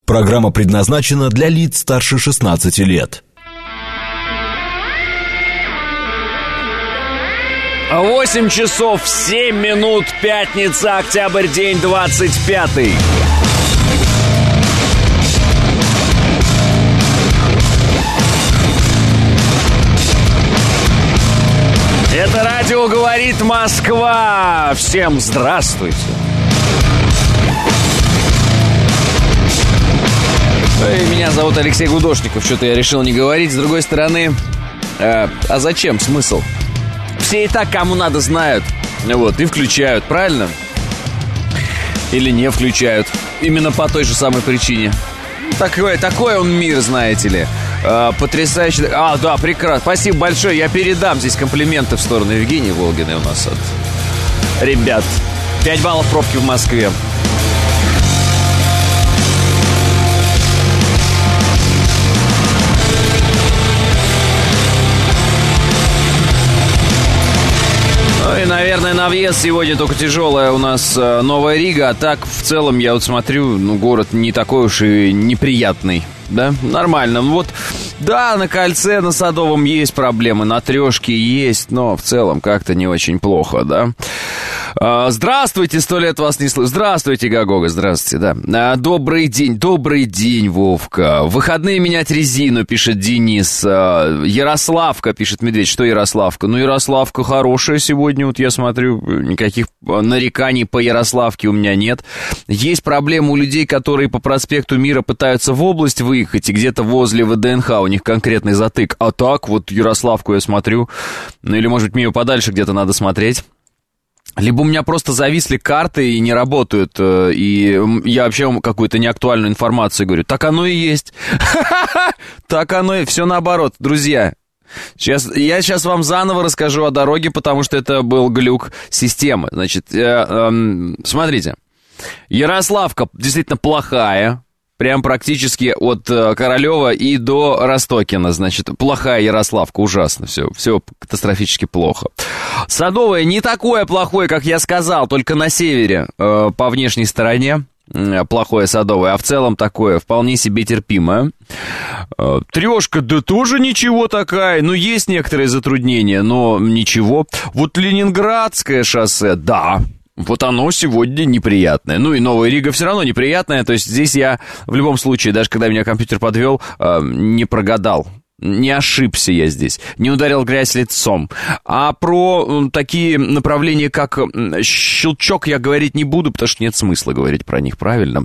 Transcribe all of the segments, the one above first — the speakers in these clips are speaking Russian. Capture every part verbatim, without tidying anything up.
Программа предназначена для лиц старше шестнадцати лет. восемь часов семь минут, пятница, октябрь, день двадцать пятый. Это радио «Говорит Москва». Всем здравствуйте. Меня зовут Алексей Гудошников. Что-то я решил не говорить. С другой стороны, э, а зачем? Смысл? Все и так, кому надо, знают. Вот, и включают, правильно? Или не включают. Именно по той же самой причине. Такой, такой он мир, знаете ли. э, Потрясающий. А, да, прекрасно. Спасибо большое. Я передам здесь комплименты в сторону Евгении Волгиной у нас от ребят. Пять баллов пробки в Москве. И, наверное, на въезд сегодня только тяжелая у нас э, Новая Рига. А так, в целом, я вот смотрю, ну, город не такой уж и неприятный. Да, нормально. Вот, да, на Кольце, на Садовом есть проблемы, на Трешке есть, но в целом как-то не очень плохо, да. А, здравствуйте, сто лет вас не слышу. Здравствуйте, Гагога, здравствуйте, да. А, добрый день, добрый день, Вовка. Выходные менять резину, пишет Денис. А, Ярославка, пишет Медведь. Что Ярославка? Ну, Ярославка хорошая сегодня, вот я смотрю, никаких нареканий по Ярославке у меня нет. Есть проблемы у людей, которые по проспекту Мира пытаются в область выехать, и где-то возле ВДНХ у них конкретный затык. А так, вот Ярославку я смотрю. Ну, или, может быть, мне ее подальше где-то надо смотреть. Либо у меня просто зависли карты и не работают, и я вообще вам какую-то неактуальную информацию говорю. Так оно и есть. Так оно и... Все наоборот, друзья. Сейчас, я сейчас вам заново расскажу о дороге, потому что это был глюк системы. Значит, э, э, смотрите. Ярославка действительно плохая. Прям практически от э, Королева и до Ростокина, значит, плохая Ярославка, ужасно, все, все катастрофически плохо. Садовая не такое плохое, как я сказал, только на севере, э, по внешней стороне, э, плохое Садовое, а в целом такое вполне себе терпимое. Э, Трешка, да тоже ничего такая, ну есть некоторые затруднения, но ничего. Вот Ленинградское шоссе, да. Вот оно сегодня неприятное. Ну и Новая Рига все равно неприятная. То есть здесь я в любом случае, даже когда меня компьютер подвел, э, не прогадал. Не ошибся я здесь. Не ударил грязь лицом. А про э, такие направления, как э, Щелчок, я говорить не буду, потому что нет смысла говорить про них, правильно?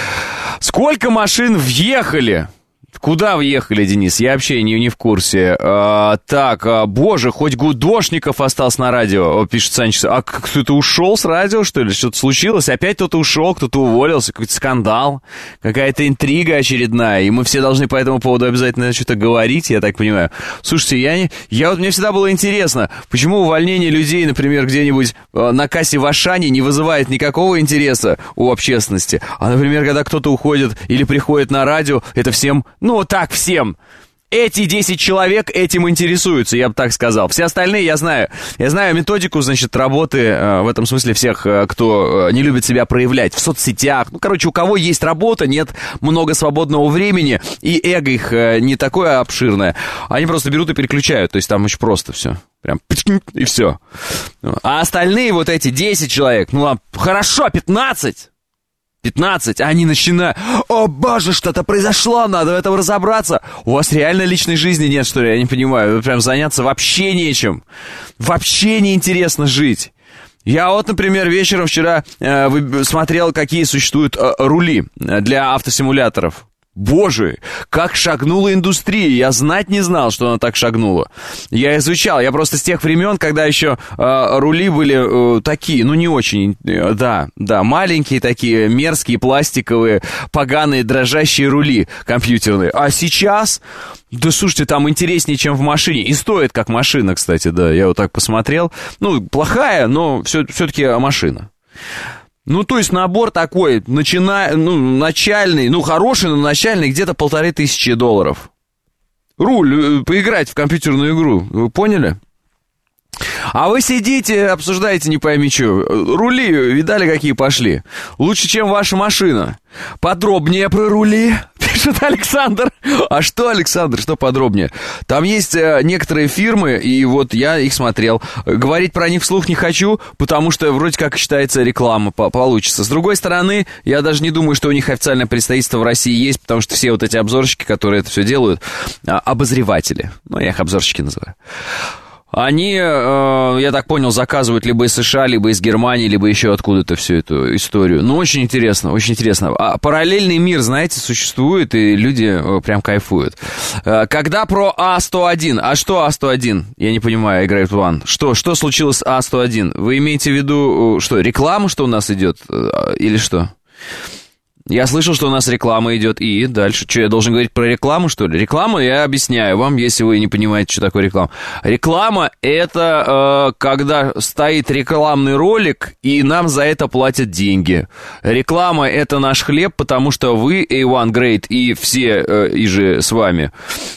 Сколько машин въехали? Куда въехали, Денис? Я вообще не, не в курсе. А, так, а, боже, хоть Гудошников остался на радио, пишет Санчес. А кто-то ушел с радио, что ли? Что-то случилось? Опять кто-то ушел, кто-то уволился, какой-то скандал, какая-то интрига очередная, и мы все должны по этому поводу обязательно что-то говорить, я так понимаю. Слушайте, я не... Я вот, мне всегда было интересно, почему увольнение людей, например, где-нибудь э, на кассе в Ашане не вызывает никакого интереса у общественности, а, например, когда кто-то уходит или приходит на радио, это всем... Ну, так, всем. Эти десять человек этим интересуются, я бы так сказал. Все остальные я знаю. Я знаю методику, значит, работы э, в этом смысле всех, э, кто э, не любит себя проявлять в соцсетях. Ну, короче, у кого есть работа, нет много свободного времени, и эго их э, не такое обширное. Они просто берут и переключают. То есть там очень просто все. Прям и все. А остальные вот эти десять человек, ну ладно, хорошо, пятнадцать. пятнадцать, а они начинают: о боже, что-то произошло, надо в этом разобраться. У вас реально личной жизни нет, что ли? Я не понимаю, прям заняться вообще нечем. Вообще неинтересно жить. Я вот, например, вечером вчера э, смотрел, какие существуют э, рули для автосимуляторов. Боже, как шагнула индустрия. Я знать не знал, что она так шагнула. Я изучал, я просто с тех времен, когда еще э, рули были э, такие, ну не очень, э, да, да, маленькие такие, мерзкие, пластиковые, поганые, дрожащие рули компьютерные. А сейчас, да слушайте, там интереснее, чем в машине. И стоит как машина, кстати, да, я вот так посмотрел. Ну, плохая, но все, все-таки машина. Ну, то есть набор такой, начиная, ну, начальный, ну, хороший, но начальный, где-то полторы тысячи долларов. Руль, поиграть в компьютерную игру, вы поняли? А вы сидите, обсуждаете, не пойми что. Рули, видали, какие пошли? Лучше, чем ваша машина. Подробнее про рули, пишет Александр. А что, Александр, что подробнее? Там есть э, некоторые фирмы, и вот я их смотрел. Говорить про них вслух не хочу, потому что вроде как считается реклама по- получится. С другой стороны, я даже не думаю, что у них официальное представительство в России есть, потому что все вот эти обзорщики, которые это все делают, э, обозреватели. Ну, я их обзорщики называю. Они, э, я так понял, заказывают либо из США, либо из Германии, либо еще откуда-то всю эту историю. Ну, очень интересно, очень интересно. А параллельный мир, знаете, существует, и люди э, прям кайфуют. Э, когда про А сто один? А что А сто один? Я не понимаю, играет One. Что, что случилось с А сто один? Вы имеете в виду, что, рекламу, что у нас идет? Э, или что? Я слышал, что у нас реклама идет, и дальше. Что, я должен говорить про рекламу, что ли? Рекламу я объясняю вам, если вы не понимаете, что такое реклама. Реклама — это э, когда стоит рекламный ролик, и нам за это платят деньги. Реклама — это наш хлеб, потому что вы, эй уан Great, и все, э, и же с вами,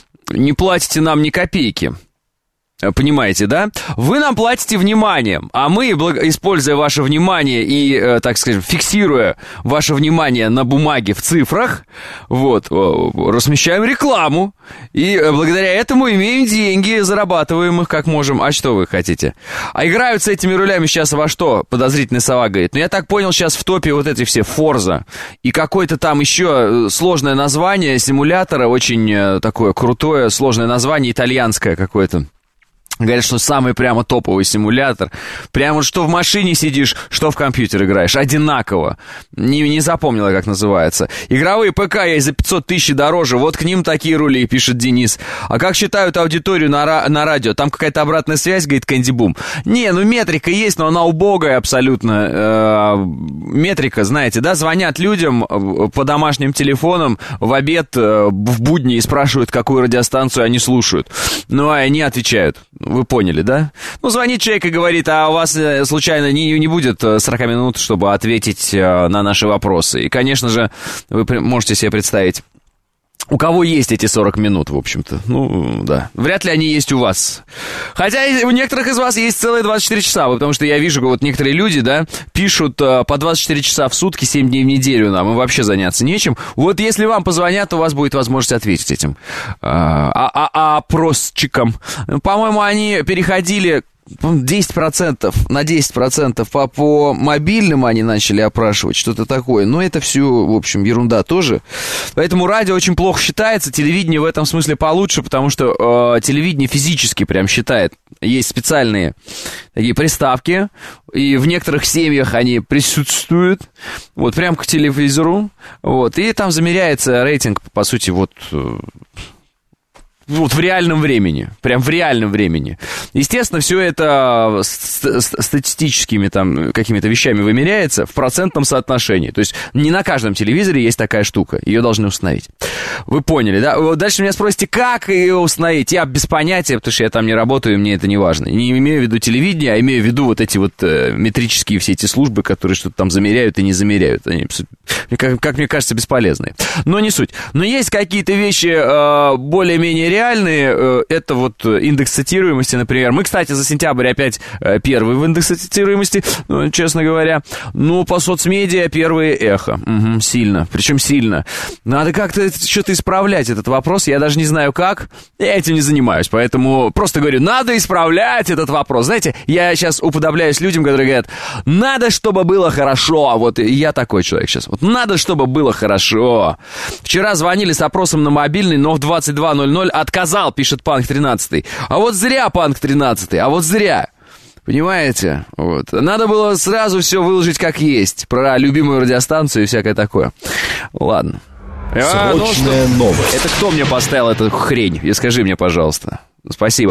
не платите нам ни копейки. Понимаете, да? Вы нам платите вниманием, а мы, используя ваше внимание и, э, так скажем, фиксируя ваше внимание на бумаге в цифрах, вот, размещаем рекламу, и благодаря этому имеем деньги, зарабатываем их как можем. А что вы хотите? А играют с этими рулями сейчас во что? Подозрительный сова говорит. Ну, я так понял, сейчас в топе вот эти все Forza и какое-то там еще сложное название симулятора, очень такое крутое, сложное название, итальянское какое-то. Говорят, что самый прямо топовый симулятор. Прямо что в машине сидишь, что в компьютер играешь. Одинаково. Не, не запомнила, как называется. Игровые ПК есть за пятьсот тысяч дороже. Вот к ним такие рули, пишет Денис. А как считают аудиторию на, на радио? Там какая-то обратная связь, говорит Кэнди Бум. Не, ну метрика есть, но она убогая абсолютно. Э, метрика, знаете, да? Звонят людям по домашним телефонам в обед, э, в будни и спрашивают, какую радиостанцию они слушают. Ну, а они отвечают. Вы поняли, да? Ну, звонит человек и говорит, а у вас случайно не, не будет сорок минут, чтобы ответить на наши вопросы. И, конечно же, вы можете себе представить, у кого есть эти сорок минут, в общем-то. Ну, да. Вряд ли они есть у вас. Хотя у некоторых из вас есть целые двадцать четыре часа, потому что я вижу, вот некоторые люди, да, пишут по двадцать четыре часа в сутки, семь дней в неделю нам, и вообще заняться нечем. Вот если вам позвонят, у вас будет возможность ответить этим а, а, а, опросчикам. По-моему, они переходили... десять процентов, на десять процентов по, по мобильным они начали опрашивать, что-то такое. Но это все, в общем, ерунда тоже. Поэтому радио очень плохо считается, телевидение в этом смысле получше, потому что э, телевидение физически прям считает. Есть специальные такие приставки, и в некоторых семьях они присутствуют, вот, прям к телевизору, вот, и там замеряется рейтинг, по сути, вот... Вот в реальном времени, прям в реальном времени. Естественно, все это статистическими там какими-то вещами вымеряется в процентном соотношении. То есть не на каждом телевизоре есть такая штука, ее должны установить. Вы поняли, да? Вот дальше меня спросите, как ее установить? Я без понятия, потому что я там не работаю, и мне это не важно. Не имею в виду телевидение, а имею в виду вот эти вот э, метрические все эти службы, которые что-то там замеряют и не замеряют. Они, как, как мне кажется, бесполезные. Но не суть. Но есть какие-то вещи э, более-менее реальные. Это вот индекс цитируемости, например. Мы, кстати, за сентябрь опять первый в индексе цитируемости, честно говоря. Ну, по соцмедиа первые эхо. Угу, сильно. Причем сильно. Надо как-то что-то исправлять этот вопрос. Я даже не знаю как. Я этим не занимаюсь. Поэтому просто говорю, надо исправлять этот вопрос. Знаете, я сейчас уподобляюсь людям, которые говорят, надо, чтобы было хорошо. Вот я такой человек сейчас. Вот надо, чтобы было хорошо. Вчера звонили с опросом на мобильный, но в двадцать два ноль ноль отказал, пишет Панк тринадцатый. А вот зря, Панк тринадцатый, а вот зря. Понимаете? Вот. Надо было сразу все выложить как есть. Про любимую радиостанцию и всякое такое. Ладно. Срочная а, ну, что... новость. Это кто мне поставил эту хрень? И скажи мне, пожалуйста. Спасибо.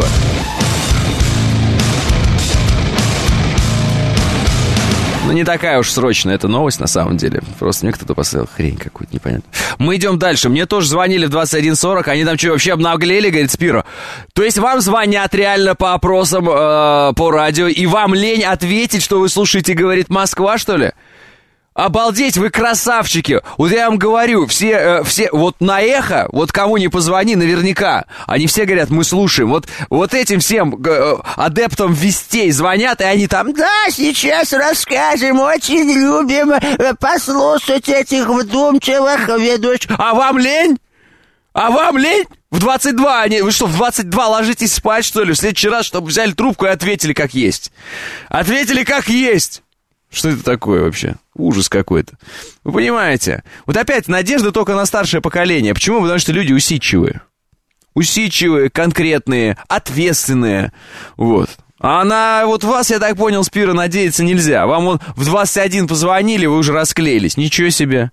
Ну, не такая уж срочная эта новость, на самом деле. Просто мне кто-то поставил хрень какую-то, непонятно. Мы идем дальше. Мне тоже звонили в двадцать один сорок. Они там что, вообще обнаглели, говорит Спиро? То есть вам звонят реально по опросам э, по радио, и вам лень ответить, что вы слушаете, говорит Москва, что ли? Обалдеть, вы красавчики! Вот я вам говорю, все, э, все, вот на эхо, вот кому не позвони, наверняка, они все говорят, мы слушаем. Вот, вот этим всем э, адептам вестей звонят, и они там, да, сейчас расскажем, очень любим э, послушать этих вдумчивых ведущих. А вам лень? А вам лень? В двадцать два, они, вы что, в двадцать два ложитесь спать, что ли? В следующий раз, чтобы взяли трубку и ответили как есть. Ответили как есть. Что это такое вообще? Ужас какой-то. Вы понимаете? Вот опять надежда только на старшее поколение. Почему? Потому что люди усидчивые. Усидчивые, конкретные, ответственные. Вот. А на вот вас, я так понял, Спира, надеяться нельзя. Вам вот в двадцать один позвонили, вы уже расклеились. Ничего себе.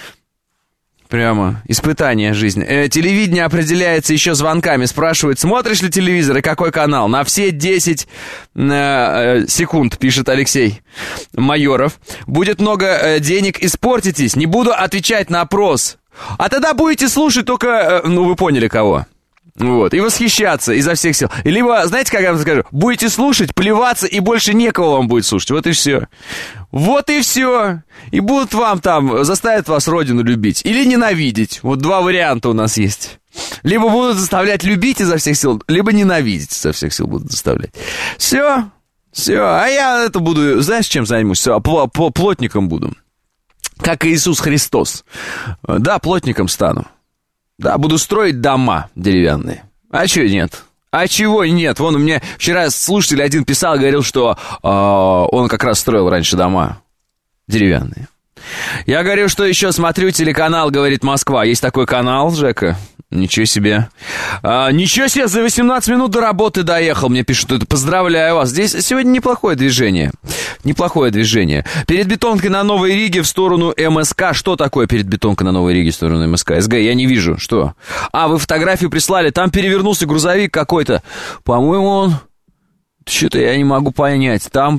Прямо испытание жизни. Э, телевидение определяется еще звонками. Спрашивают, смотришь ли телевизор и какой канал? На все десять э, э, секунд, пишет Алексей Майоров. Будет много э, денег, испортитесь. Не буду отвечать на опрос. А тогда будете слушать только, э, ну вы поняли кого. Вот, и восхищаться изо всех сил. Либо, знаете, как я вам скажу, будете слушать, плеваться, и больше некого вам будет слушать. Вот и все. Вот и все. И будут вам там, заставят вас родину любить. Или ненавидеть. Вот два варианта у нас есть. Либо будут заставлять любить изо всех сил, либо ненавидеть изо всех сил будут заставлять. Все. Все. А я это буду, знаешь, чем займусь? Все, плотником буду. Как Иисус Христос. Да, плотником стану. Да, буду строить дома деревянные. А чего нет? А чего нет? Вон у меня вчера слушатель один писал, говорил, что э, он как раз строил раньше дома деревянные. Я говорю, что еще смотрю телеканал, говорит Москва. Есть такой канал, Жека? Ничего себе. А, ничего себе, за восемнадцать минут до работы доехал. Мне пишут, это поздравляю вас. Здесь сегодня неплохое движение. Неплохое движение. Перед бетонкой на Новой Риге в сторону МСК. Что такое перед бетонкой на Новой Риге в сторону МСК? СГ, я не вижу. Что? А, вы фотографию прислали. Там перевернулся грузовик какой-то. По-моему, он... Что-то я не могу понять. Там...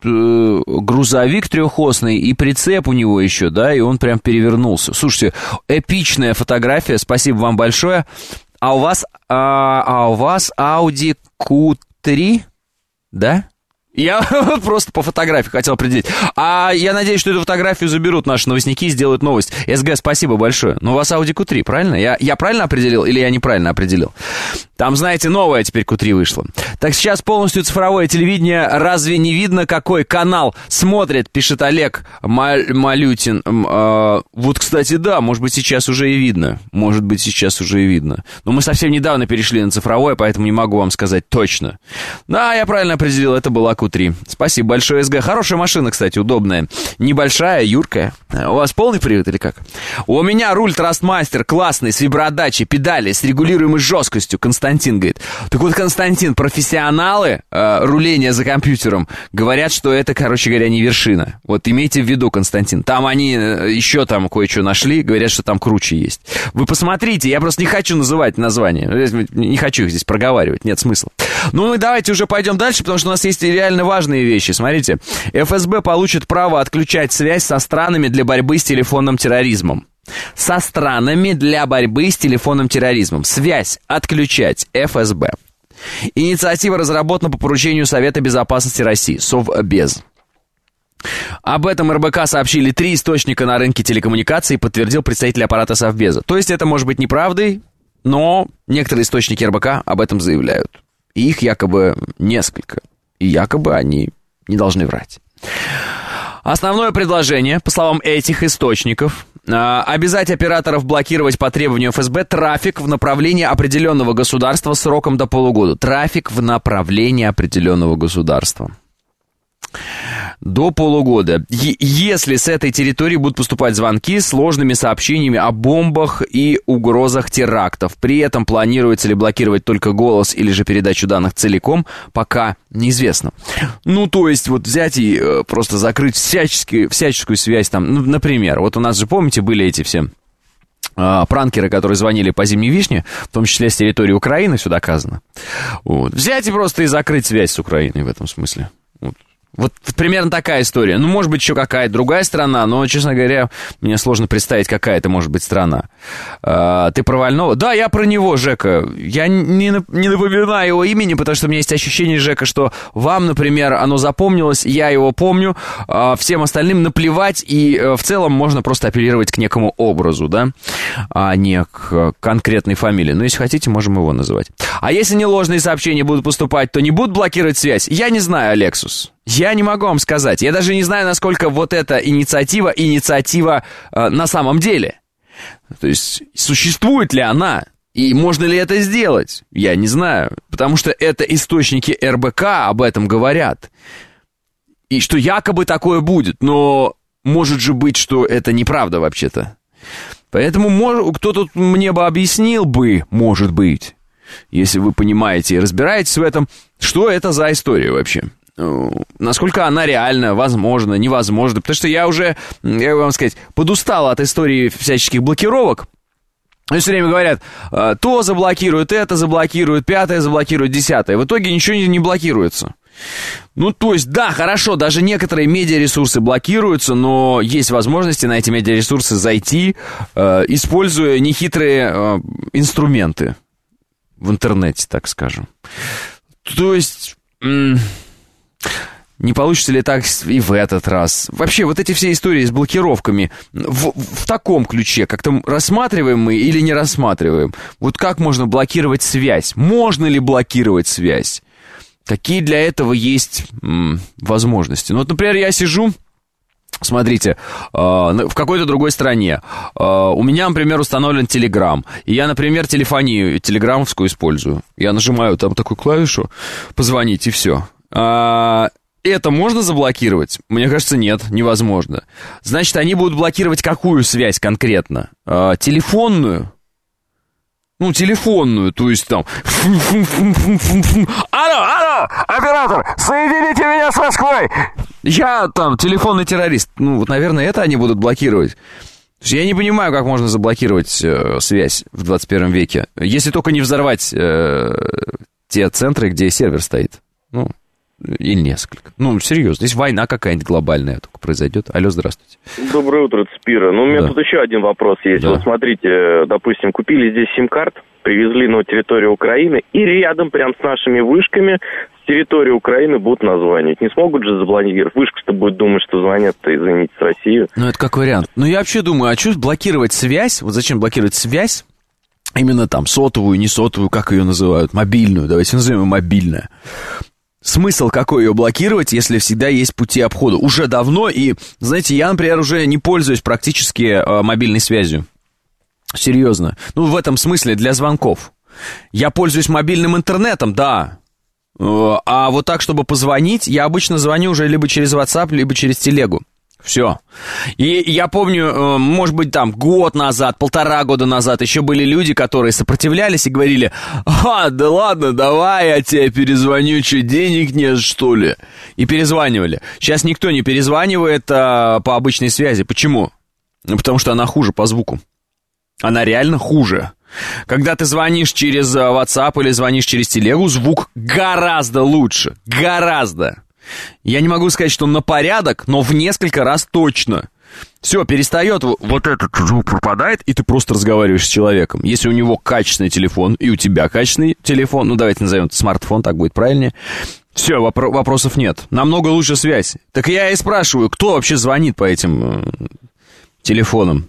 грузовик трехосный и прицеп у него еще, да, и он прям перевернулся. Слушайте, эпичная фотография, спасибо вам большое. А у вас, а, а у вас Audi кью три, да? Я просто по фотографии хотел определить. А я надеюсь, что эту фотографию заберут наши новостники и сделают новость. СГ, спасибо большое. Но у вас Audi кью три, правильно? Я, я правильно определил или я неправильно определил? Там, знаете, новая теперь кью три вышла. Так сейчас полностью цифровое телевидение. Разве не видно, какой канал смотрит, пишет Олег Маль, Малютин. Э, вот, кстати, да, может быть, сейчас уже и видно. Может быть, сейчас уже и видно. Но мы совсем недавно перешли на цифровое, поэтому не могу вам сказать точно. Да, я правильно определил, это была кью три. Спасибо большое, СГ. Хорошая машина, кстати, удобная. Небольшая, юркая. У вас полный привод или как? У меня руль Трастмастер классный, с виброотдачей, педали, с регулируемой жесткостью. Константин говорит. Так вот, Константин, профессионалы э, руления за компьютером говорят, что это, короче говоря, не вершина. Вот имейте в виду, Константин. Там они э, еще там кое-что нашли, говорят, что там круче есть. Вы посмотрите, я просто не хочу называть названия. Не хочу их здесь проговаривать, нет смысла. Ну и давайте уже пойдем дальше, потому что у нас есть реально важные вещи. Смотрите, эф эс бэ получит право отключать связь со странами для борьбы с телефонным терроризмом. Со странами для борьбы с телефонным терроризмом. Связь отключать эф эс бэ. Инициатива разработана по поручению Совета Безопасности России, Совбез. Об этом эр бэ ка сообщили три источника на рынке телекоммуникаций, подтвердил представитель аппарата Совбеза. То есть это может быть неправдой, но некоторые источники эр бэ ка об этом заявляют. И их якобы несколько. И якобы они не должны врать. Основное предложение, по словам этих источников, обязать операторов блокировать по требованию эф эс бэ трафик в направлении определенного государства сроком до полугода. Трафик в направлении определенного государства. До полугода. Е- если с этой территории будут поступать звонки с сложными сообщениями о бомбах и угрозах терактов. При этом планируется ли блокировать только голос или же передачу данных целиком, пока неизвестно. Ну, то есть, вот взять и э, просто закрыть всячески, всяческую связь там. Ну, например, вот у нас же, помните, были эти все э, пранкеры, которые звонили по Зимней Вишне, в том числе с территории Украины, все доказано. Вот. Взять и просто и закрыть связь с Украиной в этом смысле. Вот. Вот примерно такая история. Ну, может быть, еще какая-то другая страна, но, честно говоря, мне сложно представить, какая это может быть страна. А, ты про Вольного? Да, я про него, Жека. Я не, не напоминаю его имени, потому что у меня есть ощущение, Жека, что вам, например, оно запомнилось, я его помню, а всем остальным наплевать, и в целом можно просто апеллировать к некому образу, да, а не к конкретной фамилии. Но если хотите, можем его называть. А если не ложные сообщения будут поступать, то не будут блокировать связь? Я не знаю, Алексус. Я не могу вам сказать. Я даже не знаю, насколько вот эта инициатива, инициатива э, на самом деле. То есть, существует ли она? И можно ли это сделать? Я не знаю. Потому что это источники эр бэ ка об этом говорят. И что якобы такое будет. Но может же быть, что это неправда вообще-то. Поэтому мож, кто тут мне бы объяснил бы, может быть, если вы понимаете и разбираетесь в этом, что это за история вообще. Насколько она реальна, возможно, невозможно. Потому что я уже, я вам сказать, подустал от истории всяческих блокировок. Все время говорят, то заблокируют, это заблокируют, пятое заблокируют, десятое. В итоге ничего не блокируется. Ну, то есть, да, хорошо, даже некоторые медиаресурсы блокируются, но есть возможности на эти медиаресурсы зайти, используя нехитрые инструменты в интернете, так скажем. То есть... Не получится ли так и в этот раз? Вообще, вот эти все истории с блокировками в, в таком ключе, как-то рассматриваем мы или не рассматриваем? Вот как можно блокировать связь? Можно ли блокировать связь? Какие для этого есть м, возможности? Ну, вот, например, я сижу, смотрите, э, в какой-то другой стране. Э, у меня, например, установлен Telegram. И я, например, телефонию телеграммовскую использую. Я нажимаю там такую клавишу «Позвонить» и все. А, это можно заблокировать? Мне кажется, нет, невозможно. Значит, они будут блокировать какую связь конкретно? А, телефонную? Ну, телефонную, то есть там... Алло, алло, оператор, соедините меня с Москвой! Я там телефонный террорист. Ну, вот, наверное, это они будут блокировать. Я не понимаю, как можно заблокировать э, связь в двадцать первом веке. Если только не взорвать э, те центры, где сервер стоит. Ну... Или несколько. Ну, серьезно, здесь война какая-нибудь глобальная только произойдет. Алло, здравствуйте. Доброе утро, это Спира. Ну, у меня да. тут еще один вопрос есть. Да. Вот смотрите, допустим, купили здесь сим-карт, привезли на территорию Украины, и рядом, прям с нашими вышками, с территории Украины будут названивать. Не смогут же заблокировать? Вышка-то будет думать, что звонят-то, извините, с России. Ну, это как вариант. Ну, я вообще думаю, а что блокировать связь? Вот зачем блокировать связь? Именно там, сотовую, не сотовую, как ее называют, мобильную. Давайте назовем ее мобильная. Смысл какой ее блокировать, если всегда есть пути обхода? Уже давно, и, знаете, я, например, уже не пользуюсь практически э, мобильной связью. Серьезно. Ну, в этом смысле для звонков. Я пользуюсь мобильным интернетом, да. Э, а вот так, чтобы позвонить, я обычно звоню уже либо через WhatsApp, либо через телегу. Все. И я помню, может быть, там, год назад, полтора года назад еще были люди, которые сопротивлялись и говорили: «А, да ладно, давай я тебе перезвоню, что, денег нет, что ли?» И перезванивали. Сейчас никто не перезванивает а, по обычной связи. Почему? Ну, потому что она хуже по звуку. Она реально хуже. Когда ты звонишь через WhatsApp или звонишь через телегу, звук гораздо лучше. Гораздо. Я не могу сказать, что на порядок, но в несколько раз точно. Все, перестает, вот этот звук пропадает, и ты просто разговариваешь с человеком. Если у него качественный телефон, и у тебя качественный телефон, ну давайте назовем это смартфон, так будет правильнее. Все, вопро- вопросов нет. Намного лучше связь. Так я и спрашиваю, кто вообще звонит по этим э, телефонам?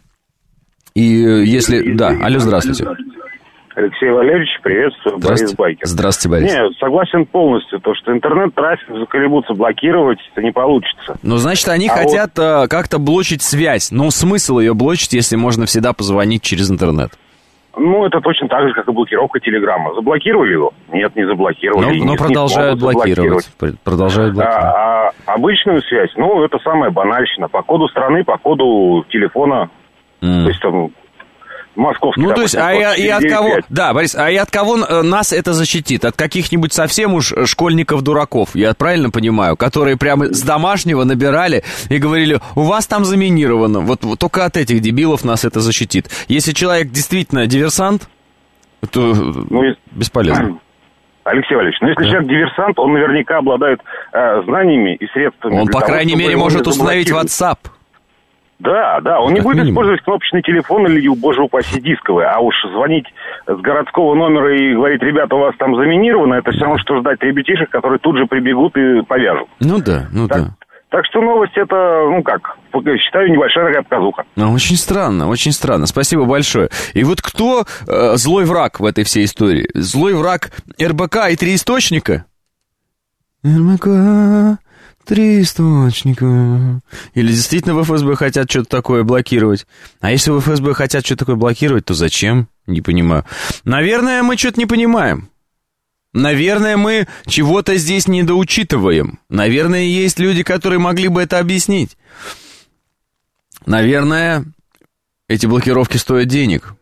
И э, если... Да, алло, здравствуйте. Алексей Валерьевич, приветствую, Борис Байкер. Здравствуйте, Борис. Не, согласен полностью, то, что интернет-трафик заколебутся блокировать, это не получится. Ну, значит, они а хотят вот... а, как-то блочить связь. Но смысл ее блочить, если можно всегда позвонить через интернет? Ну, это точно так же, как и блокировка Телеграма. Заблокировали его? Нет, не заблокировали. Но, но продолжают блокировать. Продолжают блокировать. А, а обычную связь, ну, это самая банальщина. По коду страны, по коду телефона. Mm. То есть там... Московский. Ну, то есть, а и, и от кого... Да, Борис, а и от кого нас это защитит? От каких-нибудь совсем уж школьников-дураков, я правильно понимаю? Которые прямо с домашнего набирали и говорили: у вас там заминировано. Вот, вот только от этих дебилов нас это защитит. Если человек действительно диверсант, то ну, бесполезно. Алексей Валерьевич, ну если да. человек диверсант, он наверняка обладает э, знаниями и средствами. Он, по того, крайней мере, может установить WhatsApp. Да, да, он как не будет минимум. Использовать кнопочный телефон или, боже упаси, дисковый, а уж звонить с городского номера и говорить, ребята, у вас там заминировано, это все равно, что ждать ребятишек, которые тут же прибегут и повяжут. Ну да, ну так, да. Так что новость это, ну как, считаю, небольшая такая показуха. Ну, очень странно, очень странно. Спасибо большое. И вот кто э, злой враг в этой всей истории? Злой враг эр бэ ка и три источника? эр бэ ка... Три источника. Или действительно в эф эс бэ хотят что-то такое блокировать? А если в эф эс бэ хотят что-то такое блокировать, то зачем? Не понимаю. Наверное, мы что-то не понимаем. Наверное, мы чего-то здесь недоучитываем. Наверное, есть люди, которые могли бы это объяснить. Наверное, эти блокировки стоят денег.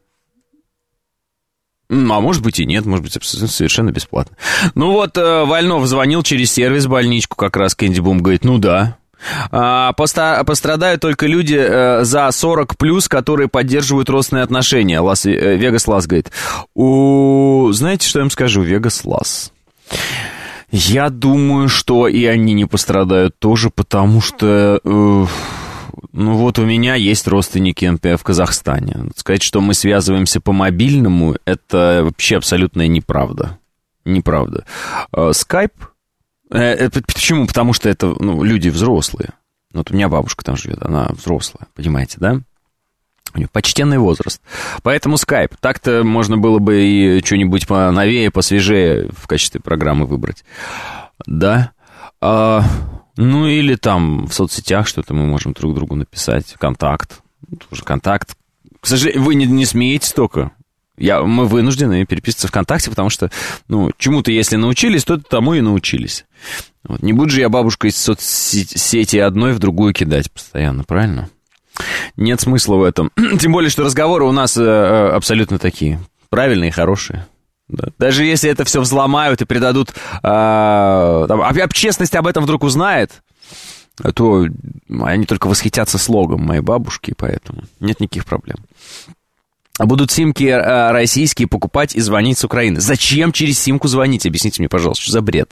А может быть и нет, может быть совершенно бесплатно. Ну вот, э, Вольнов звонил через сервис больничку, как раз Кэнди Бум говорит, ну да. А, поста- пострадают только люди э, за сорок плюс, которые поддерживают родственные отношения. Лас, э, Вегас Лас говорит. У... Знаете, что я им скажу? Вегас Лас. Я думаю, что и они не пострадают тоже, потому что... Э, Ну вот у меня есть родственники, например, в Казахстане. Сказать, что мы связываемся по мобильному, это вообще абсолютная неправда. Неправда. Скайп... Почему? Потому что это ну, люди взрослые. Вот у меня бабушка там живет, она взрослая, понимаете, да? У нее почтенный возраст. Поэтому скайп. Так-то можно было бы и что-нибудь поновее, посвежее в качестве программы выбрать. Да? А... Ну, или там в соцсетях что-то мы можем друг другу написать. Контакт. Тоже контакт. К сожалению, вы не, не смеетесь только. Я, мы вынуждены переписываться ВКонтакте, потому что, ну, чему-то, если научились, то тому и научились. Вот. Не буду же я бабушку из соцсети одной в другую кидать постоянно, правильно? Нет смысла в этом. Тем более, что разговоры у нас э, абсолютно такие правильные, хорошие. Да. Даже если это все взломают и придадут, а, там, общественность об этом вдруг узнает, то они только восхитятся слогом моей бабушки, поэтому нет никаких проблем. А будут симки а, российские покупать и звонить с Украины. Зачем через симку звонить? Объясните мне, пожалуйста, что за бред?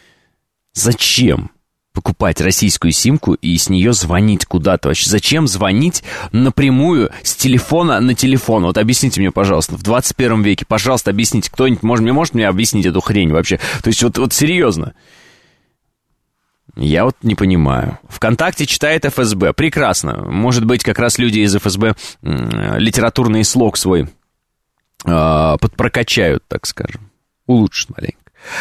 Зачем покупать российскую симку и с нее звонить куда-то вообще? Зачем звонить напрямую с телефона на телефон? Вот объясните мне, пожалуйста, в двадцать первом веке, пожалуйста, объясните. Кто-нибудь может, может мне объяснить эту хрень вообще? То есть вот, вот серьезно. Я вот не понимаю. ВКонтакте читает эф эс бэ. Прекрасно. Может быть, как раз люди из эф эс бэ м- литературный слог свой э- подпрокачают, так скажем. Улучшат маленько.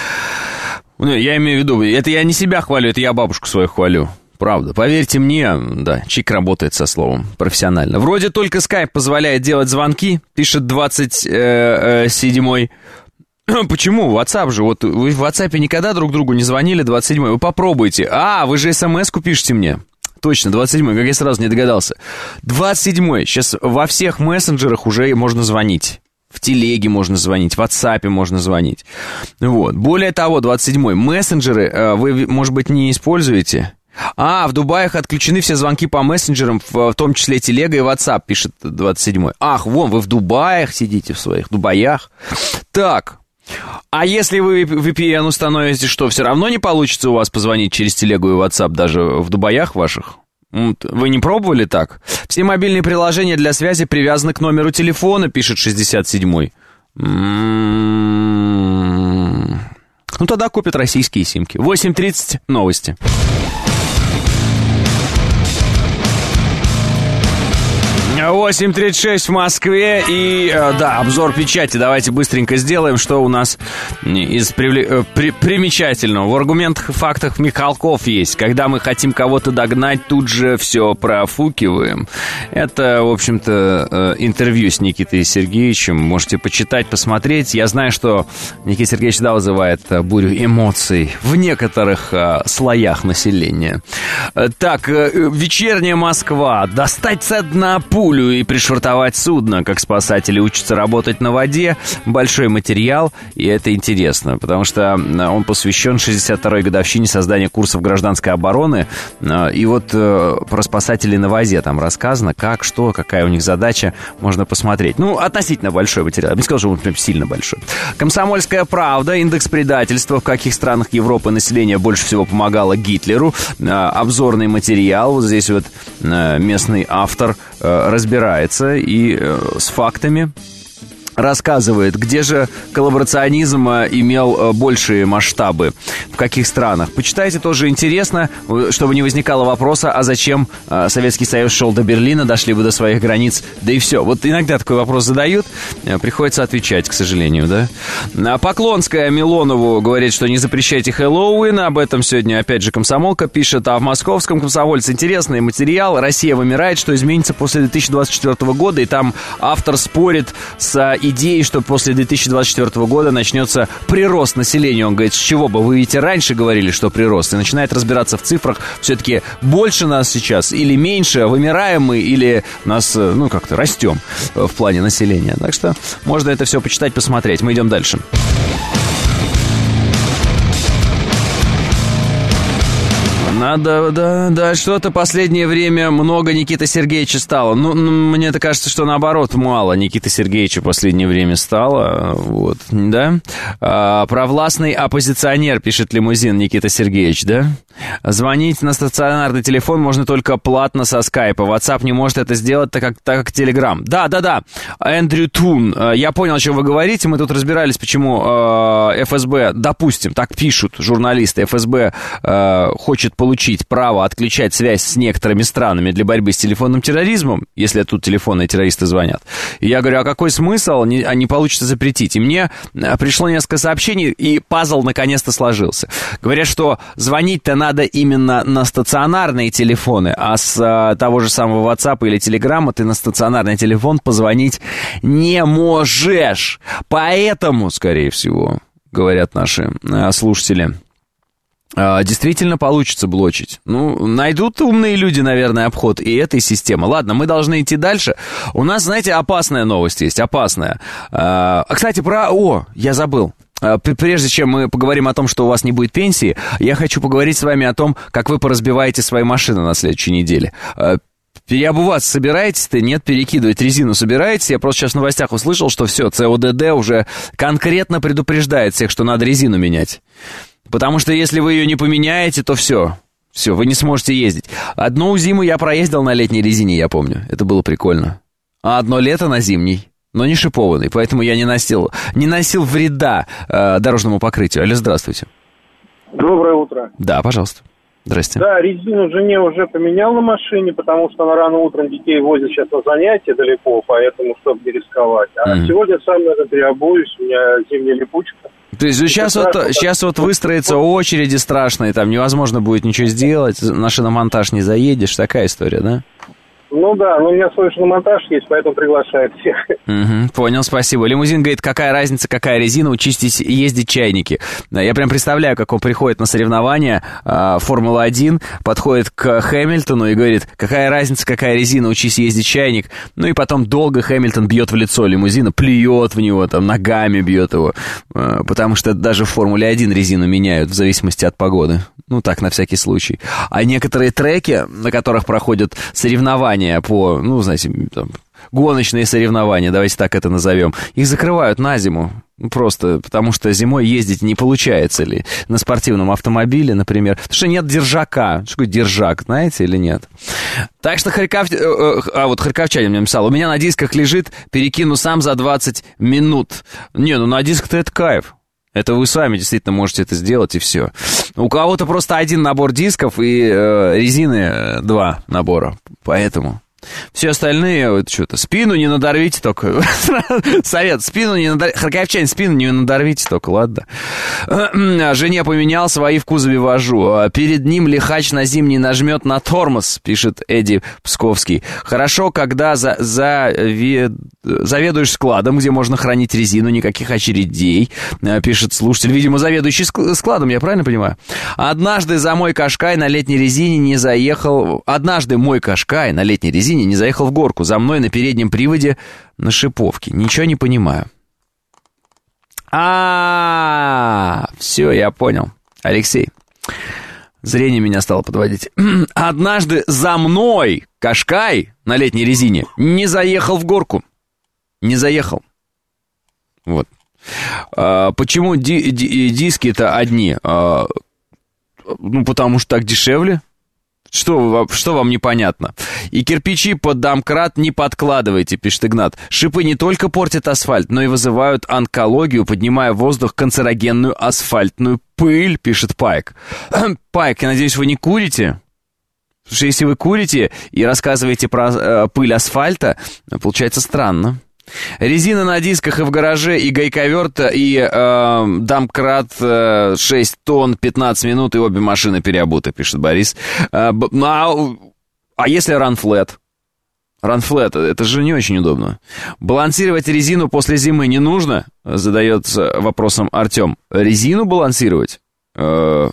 Я имею в виду, это я не себя хвалю, это я бабушку свою хвалю. Правда. Поверьте мне, да, Чик работает со словом профессионально. Вроде только скайп позволяет делать звонки, пишет двадцать седьмой. Почему? WhatsApp же. Вот вы в WhatsApp никогда друг другу не звонили, двадцать седьмой. Вы попробуйте. А, вы же смс-ку пишете мне. Точно, двадцать седьмой, как я сразу не догадался. двадцать седьмой. Сейчас во всех мессенджерах уже можно звонить. В телеге можно звонить, в WhatsApp можно звонить. Вот. Более того, двадцать седьмой. Мессенджеры вы, может быть, не используете? А, в Дубаях отключены все звонки по мессенджерам, в том числе телега и WhatsApp, пишет двадцать седьмой. Ах, вон, вы в Дубаях сидите, в своих Дубаях. Так, а если вы ви пи эн установите, что все равно не получится у вас позвонить через телегу и WhatsApp даже в Дубаях ваших? Вы не пробовали так? Все мобильные приложения для связи привязаны к номеру телефона, пишет шестьдесят седьмой. М-м-м. Ну, тогда купят российские симки. восемь тридцать, новости. восемь тридцать шесть в Москве. И, да, обзор печати. Давайте быстренько сделаем, что у нас из привле... при... примечательного. В аргументах и фактах Михалков есть. Когда мы хотим кого-то догнать, тут же все профукиваем. Это, в общем-то, интервью с Никитой Сергеевичем. Можете почитать, посмотреть. Я знаю, что Никита Сергеевич да вызывает бурю эмоций в некоторых слоях населения. Так, вечерняя Москва. Достать со дна путь. пулю и пришвартовать судно, как спасатели учатся работать на воде. Большой материал, и это интересно, потому что он посвящен шестьдесят второй годовщине создания курсов гражданской обороны. И вот про спасателей на воде там рассказано, как, что, какая у них задача, можно посмотреть. Ну, относительно большой материал. Я бы не сказал, что он прям сильно большой. «Комсомольская правда». Индекс предательства. В каких странах Европы население больше всего помогало Гитлеру. Обзорный материал. Вот здесь вот местный автор разбирается и с фактами рассказывает, где же коллаборационизм имел большие масштабы, в каких странах. Почитайте, тоже интересно, чтобы не возникало вопроса, а зачем Советский Союз шел до Берлина, дошли бы до своих границ, да и все. Вот иногда такой вопрос задают, приходится отвечать, к сожалению, да. Поклонская Милонову говорит, что не запрещайте Хэллоуин, об этом сегодня опять же Комсомолка пишет, а в московском Комсомольце интересный материал, Россия вымирает, что изменится после две тысячи двадцать четвёртого года, и там автор спорит с идеей, что после две тысячи двадцать четвёртого года начнется прирост населения. Он говорит, с чего бы, вы ведь и раньше говорили, что прирост. И начинает разбираться в цифрах, все-таки больше нас сейчас или меньше, вымираем мы или нас, ну, как-то растем в плане населения. Так что можно это все почитать, посмотреть. Мы идем дальше. Надо, да, да, что-то последнее время много Никиты Сергеевича стало. Ну, мне-то кажется, что наоборот, мало Никиты Сергеевича в последнее время стало, вот, да. А, провластный оппозиционер, пишет Лимузин Никита Сергеевич, да. Звонить на стационарный телефон можно только платно со скайпа. WhatsApp не может это сделать, так как, так как Telegram. Да, да, да. Эндрю Тун, я понял, о чем вы говорите. Мы тут разбирались, почему э, эф эс бэ, допустим, так пишут журналисты, эф эс бэ э, хочет получить получить право отключать связь с некоторыми странами для борьбы с телефонным терроризмом, если тут телефонные террористы звонят. И я говорю, а какой смысл? Не, а не получится запретить. И мне пришло несколько сообщений, и пазл наконец-то сложился. Говорят, что звонить-то надо именно на стационарные телефоны, а с а, того же самого WhatsApp или Telegram ты на стационарный телефон позвонить не можешь. Поэтому, скорее всего, говорят наши а, слушатели, действительно получится блочить. Ну, найдут умные люди, наверное, обход и этой системы. Ладно, мы должны идти дальше. У нас, знаете, опасная новость есть, опасная. А, кстати, про... О, я забыл. Прежде чем мы поговорим о том, что у вас не будет пенсии, я хочу поговорить с вами о том, как вы поразбиваете свои машины на следующей неделе. Переобуваться собираетесь-то? Нет, перекидывать резину собираетесь? Я просто сейчас в новостях услышал, что все, цэ о дэ дэ уже конкретно предупреждает всех, что надо резину менять. Потому что если вы ее не поменяете, то все, все, вы не сможете ездить. Одну зиму я проездил на летней резине, я помню, это было прикольно. А одно лето на зимней, но не шипованный, поэтому я не носил, не носил вреда э, дорожному покрытию. Алло, здравствуйте. Доброе утро. Да, пожалуйста. Здрасте. Да, резину жене уже поменял на машине, потому что она рано утром детей возит сейчас на занятия далеко, поэтому, чтобы не рисковать. А mm. сегодня сам, наверное, переобуюсь, у меня зимняя липучка. То есть сейчас вот, сейчас вот выстроятся очереди страшные, там невозможно будет ничего сделать, на шиномонтаж не заедешь, такая история, да? Ну да, но у меня свой шиномонтаж есть, поэтому приглашает всех. Угу, понял, спасибо. Лимузин говорит, какая разница, какая резина, учитесь ездить чайники. Я прям представляю, как он приходит на соревнования э, Формула один, подходит к Хэмилтону и говорит, какая разница, какая резина, учись ездить чайник. Ну и потом долго Хэмилтон бьет в лицо лимузина, плюет в него, там ногами бьет его, э, потому что даже в Формуле один резину меняют в зависимости от погоды. Ну так, на всякий случай. А некоторые треки, на которых проходят соревнования, по, ну, знаете, там, гоночные соревнования, давайте так это назовем, их закрывают на зиму. Просто потому что зимой ездить не получается ли. На спортивном автомобиле, например. Потому что нет держака. Что такое держак, знаете или нет? Так что Харьков... А вот харьковчанин мне написал. У меня на дисках лежит, перекину сам за двадцать минут. Не, ну на диск-то это кайф. Это вы сами действительно можете это сделать, и все. У кого-то просто один набор дисков и э, резины два набора. Поэтому все остальные, вот что-то, спину не надорвите только. Совет, спину не надорвите. Харьковчане, спину не надорвите только, ладно. Жене поменял, свои в кузове вожу. Перед ним лихач на зимний нажмет на тормоз, пишет Эдди Псковский. Хорошо, когда за, за, ве, заведуешь складом, где можно хранить резину, никаких очередей, пишет слушатель. Видимо, заведующий складом, я правильно понимаю? Однажды за мой Кашкай на летней резине не заехал... Однажды мой Кашкай на летней резине резине, не заехал в горку. За мной на переднем приводе на шиповке. Ничего не понимаю. А, все, я понял. Алексей, зрение меня стало подводить. Однажды за мной Кашкай на летней резине не заехал в горку. Не заехал. Вот. А, почему ди- ди- диски-то одни? А, ну, потому что так дешевле. Что, что вам непонятно? И кирпичи под домкрат не подкладывайте, пишет Игнат. Шипы не только портят асфальт, но и вызывают онкологию, поднимая в воздух канцерогенную асфальтную пыль, пишет Пайк. Пайк, я надеюсь, вы не курите? Потому что если вы курите и рассказываете про э, пыль асфальта, получается странно. Резина на дисках и в гараже, и гайковерт, и э, домкрат э, шесть тонн, пятнадцать минут, и обе машины переобуты, пишет Борис. Э, а, а если ранфлет? Ранфлет, это же не очень удобно. Балансировать резину после зимы не нужно? Задается вопросом Артем. Резину балансировать? Э,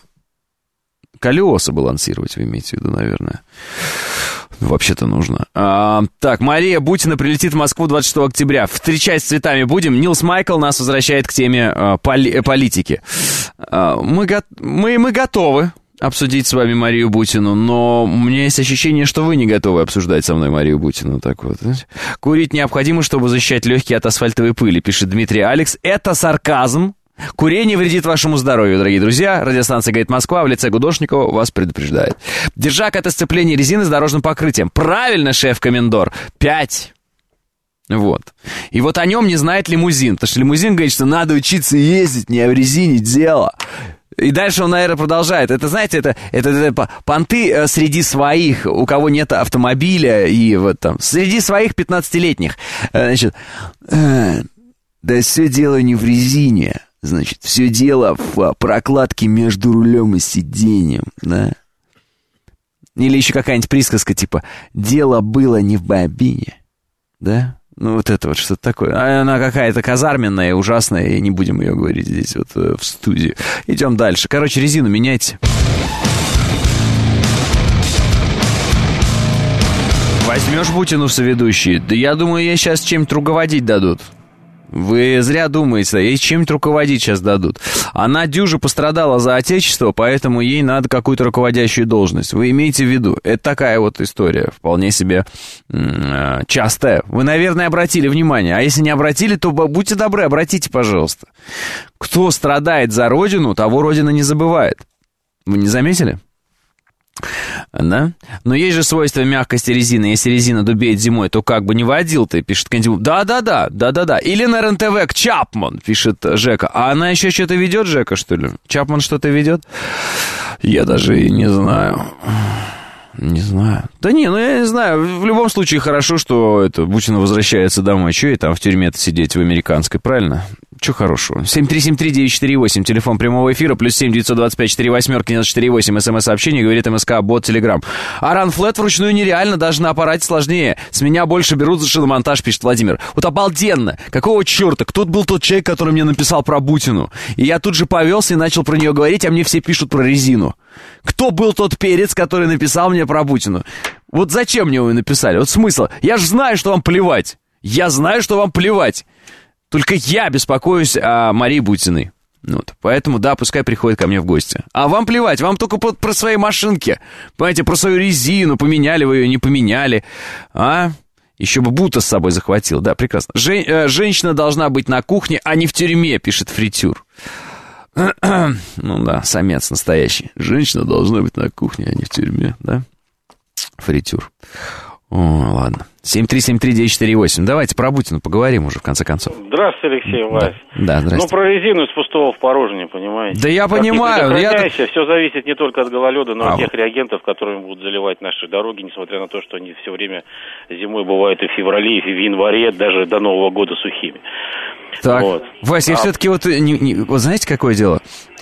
колеса балансировать, вы имеете в виду, наверное. Вообще-то нужно. А, так, Мария Бутина прилетит в Москву двадцать шестого октября. Встречать с цветами будем. Нилс Майкл нас возвращает к теме а, поли- политики. А, мы, го- мы, мы готовы обсудить с вами Марию Бутину, но у меня есть ощущение, что вы не готовы обсуждать со мной Марию Бутину. Так вот. Курить необходимо, чтобы защищать легкие от асфальтовой пыли, пишет Дмитрий Алекс. Это сарказм. Курение вредит вашему здоровью, дорогие друзья. Радиостанция «Говорит Москва» в лице Гудошникова вас предупреждает. Держак — это сцепление резины с дорожным покрытием. Правильно, шеф-комендор. Пять. Вот. И вот о нем не знает лимузин. Потому что лимузин говорит, что надо учиться ездить, не в резине дело. И дальше он, наверное, продолжает. Это, знаете, это, это, это понты среди своих, у кого нет автомобиля, и вот там, среди своих пятнадцатилетних. Значит, э, да все дело не в резине. Значит, все дело в прокладке между рулем и сиденьем, да? Или еще какая-нибудь присказка, типа «дело было не в бобине», да? Ну, вот это вот что-то такое. Она какая-то казарменная, ужасная, и не будем ее говорить здесь вот в студии. Идем дальше. Короче, резину меняйте. Возьмешь Бутину в соведущие? Да я думаю, ей сейчас чем-то руководить дадут. Вы зря думаете, ей чем-то руководить сейчас дадут. Она дюже пострадала за отечество, поэтому ей надо какую-то руководящую должность. Вы имеете в виду? Это такая вот история, вполне себе м- частая. Вы, наверное, обратили внимание. А если не обратили, то будьте добры, обратите, пожалуйста. Кто страдает за родину, того родина не забывает. Вы не заметили? Да? Но есть же свойство мягкости резины. Если резина дубеет зимой, то как бы не водил ты, пишет Кандибу. Да-да-да, да-да-да. Или на РЕН-ТВ к Чапман, пишет Жека. А она еще что-то ведет, Жека, что ли? Чапман что-то ведет? Я даже и не знаю. Не знаю. Да не, ну я не знаю. В любом случае хорошо, что это Бутина возвращается домой. Че ей там в тюрьме-то сидеть в американской, правильно? Че хорошего? семь три семь три девять четыре восемь, телефон прямого эфира, плюс семь девятьсот двадцать пять четыре восемь девяносто четыре восемь, смс-сообщение, говорит МСК, бот, Телеграм. А ранфлет вручную нереально, даже на аппарате сложнее. С меня больше берут за шиномонтаж, пишет Владимир. Вот обалденно! Какого черта? Кто был тот человек, который мне написал про Бутину? И я тут же повелся и начал про нее говорить, а мне все пишут про резину. Кто был тот перец, который написал мне про Бутину? Вот зачем мне его написали? Вот смысл? Я же знаю, что вам плевать. Я знаю, что вам плевать. Только я беспокоюсь о Марии Бутиной. Вот. Поэтому, да, пускай приходит ко мне в гости. А вам плевать, вам только про, про свои машинки. Понимаете, про свою резину, поменяли вы ее, не поменяли. А? Еще бы Бута с собой захватил. Да, прекрасно. Жен, э, женщина должна быть на кухне, а не в тюрьме, пишет Фритюр. Ну да, самец настоящий. Женщина должна быть на кухне, а не в тюрьме, да? Фритюр. О, ладно. семь три семь три девять четыре восемь. Давайте про Бутину поговорим уже, в конце концов. Здравствуйте, Алексей Вась. Да, да, здравствуйте. Ну, про резину из пустого в порожнее, понимаете? Да я как понимаю. Не я... Все зависит не только от гололеда, но и а от тех реагентов, которыми будут заливать наши дороги, несмотря на то, что они все время зимой бывают и в феврале, и в январе, даже до Нового года сухими. Так, вот. Вася, я а... все-таки вот, не, не, вот знаете, какое дело?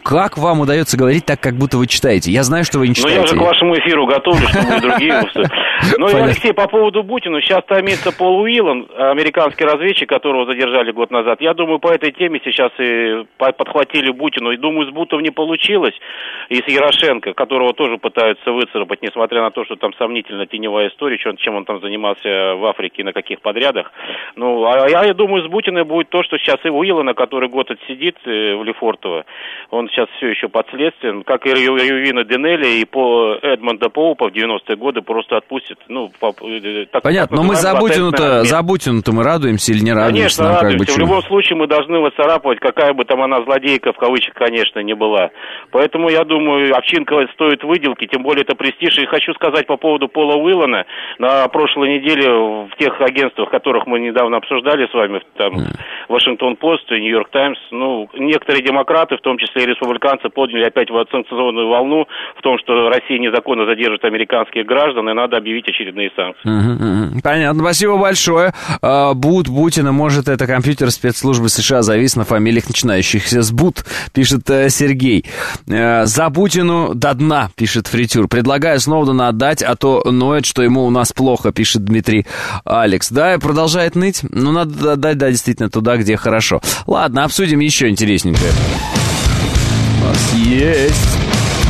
как вам удается говорить так, как будто вы читаете? Я знаю, что вы не читаете. Ну, я же к вашему эфиру готовлю, чтобы и другие... Ну, и, Алексей, по поводу Путина. Сейчас томится Пол Уиллан, американский разведчик, которого задержали год назад. Я думаю, по этой теме сейчас и подхватили Путину. И думаю, с Бутом не получилось. И с Ярошенко, которого тоже пытаются выцарапать, несмотря на то, что там сомнительно теневая история, чем он там занимался в Африке и на каких подрядах. Ну, а я, я думаю, с Путиным будет то, что сейчас и Уиллана, который год отсидит в Лефортово, он сейчас все еще под следствием, как и Рювина Денелли и по Эдмонда Поупа в девяностые годы просто отпустят. Ну, по, так, понятно, но мы за Бутину-то, за Бутину-то мы радуемся или не радуемся? Конечно, нам, радуемся. Как бы, в любом случае мы должны выцарапывать, какая бы там она злодейка, в кавычках, конечно, не была. Поэтому, я думаю, овчинка стоит выделки, тем более это престиж. И хочу сказать по поводу Пола Уиллана. На прошлой неделе в тех агентствах, которых мы недавно обсуждали с вами, там, Вашингтон-Пост и Нью-Йорк Таймс, ну, некоторые демократы, в том числе и республиканцы, подняли опять санкционную волну в том, что Россия незаконно задержит американских граждан, и надо объявить очередные санкции. Uh-huh, uh-huh. Понятно, спасибо большое. Uh, Бут, Бутина, может, это компьютер спецслужбы США, завис на фамилиях, начинающихся с Бут, пишет uh, Сергей. Uh, за Путину до дна, пишет Фритюр. Предлагаю Сноудена отдать, а то ноет, что ему у нас плохо, пишет Дмитрий Алекс. Да, продолжает ныть? Ну, надо отдать, да, действительно, туда, где хорошо. Ладно, обсудим еще интересненькое. У нас есть...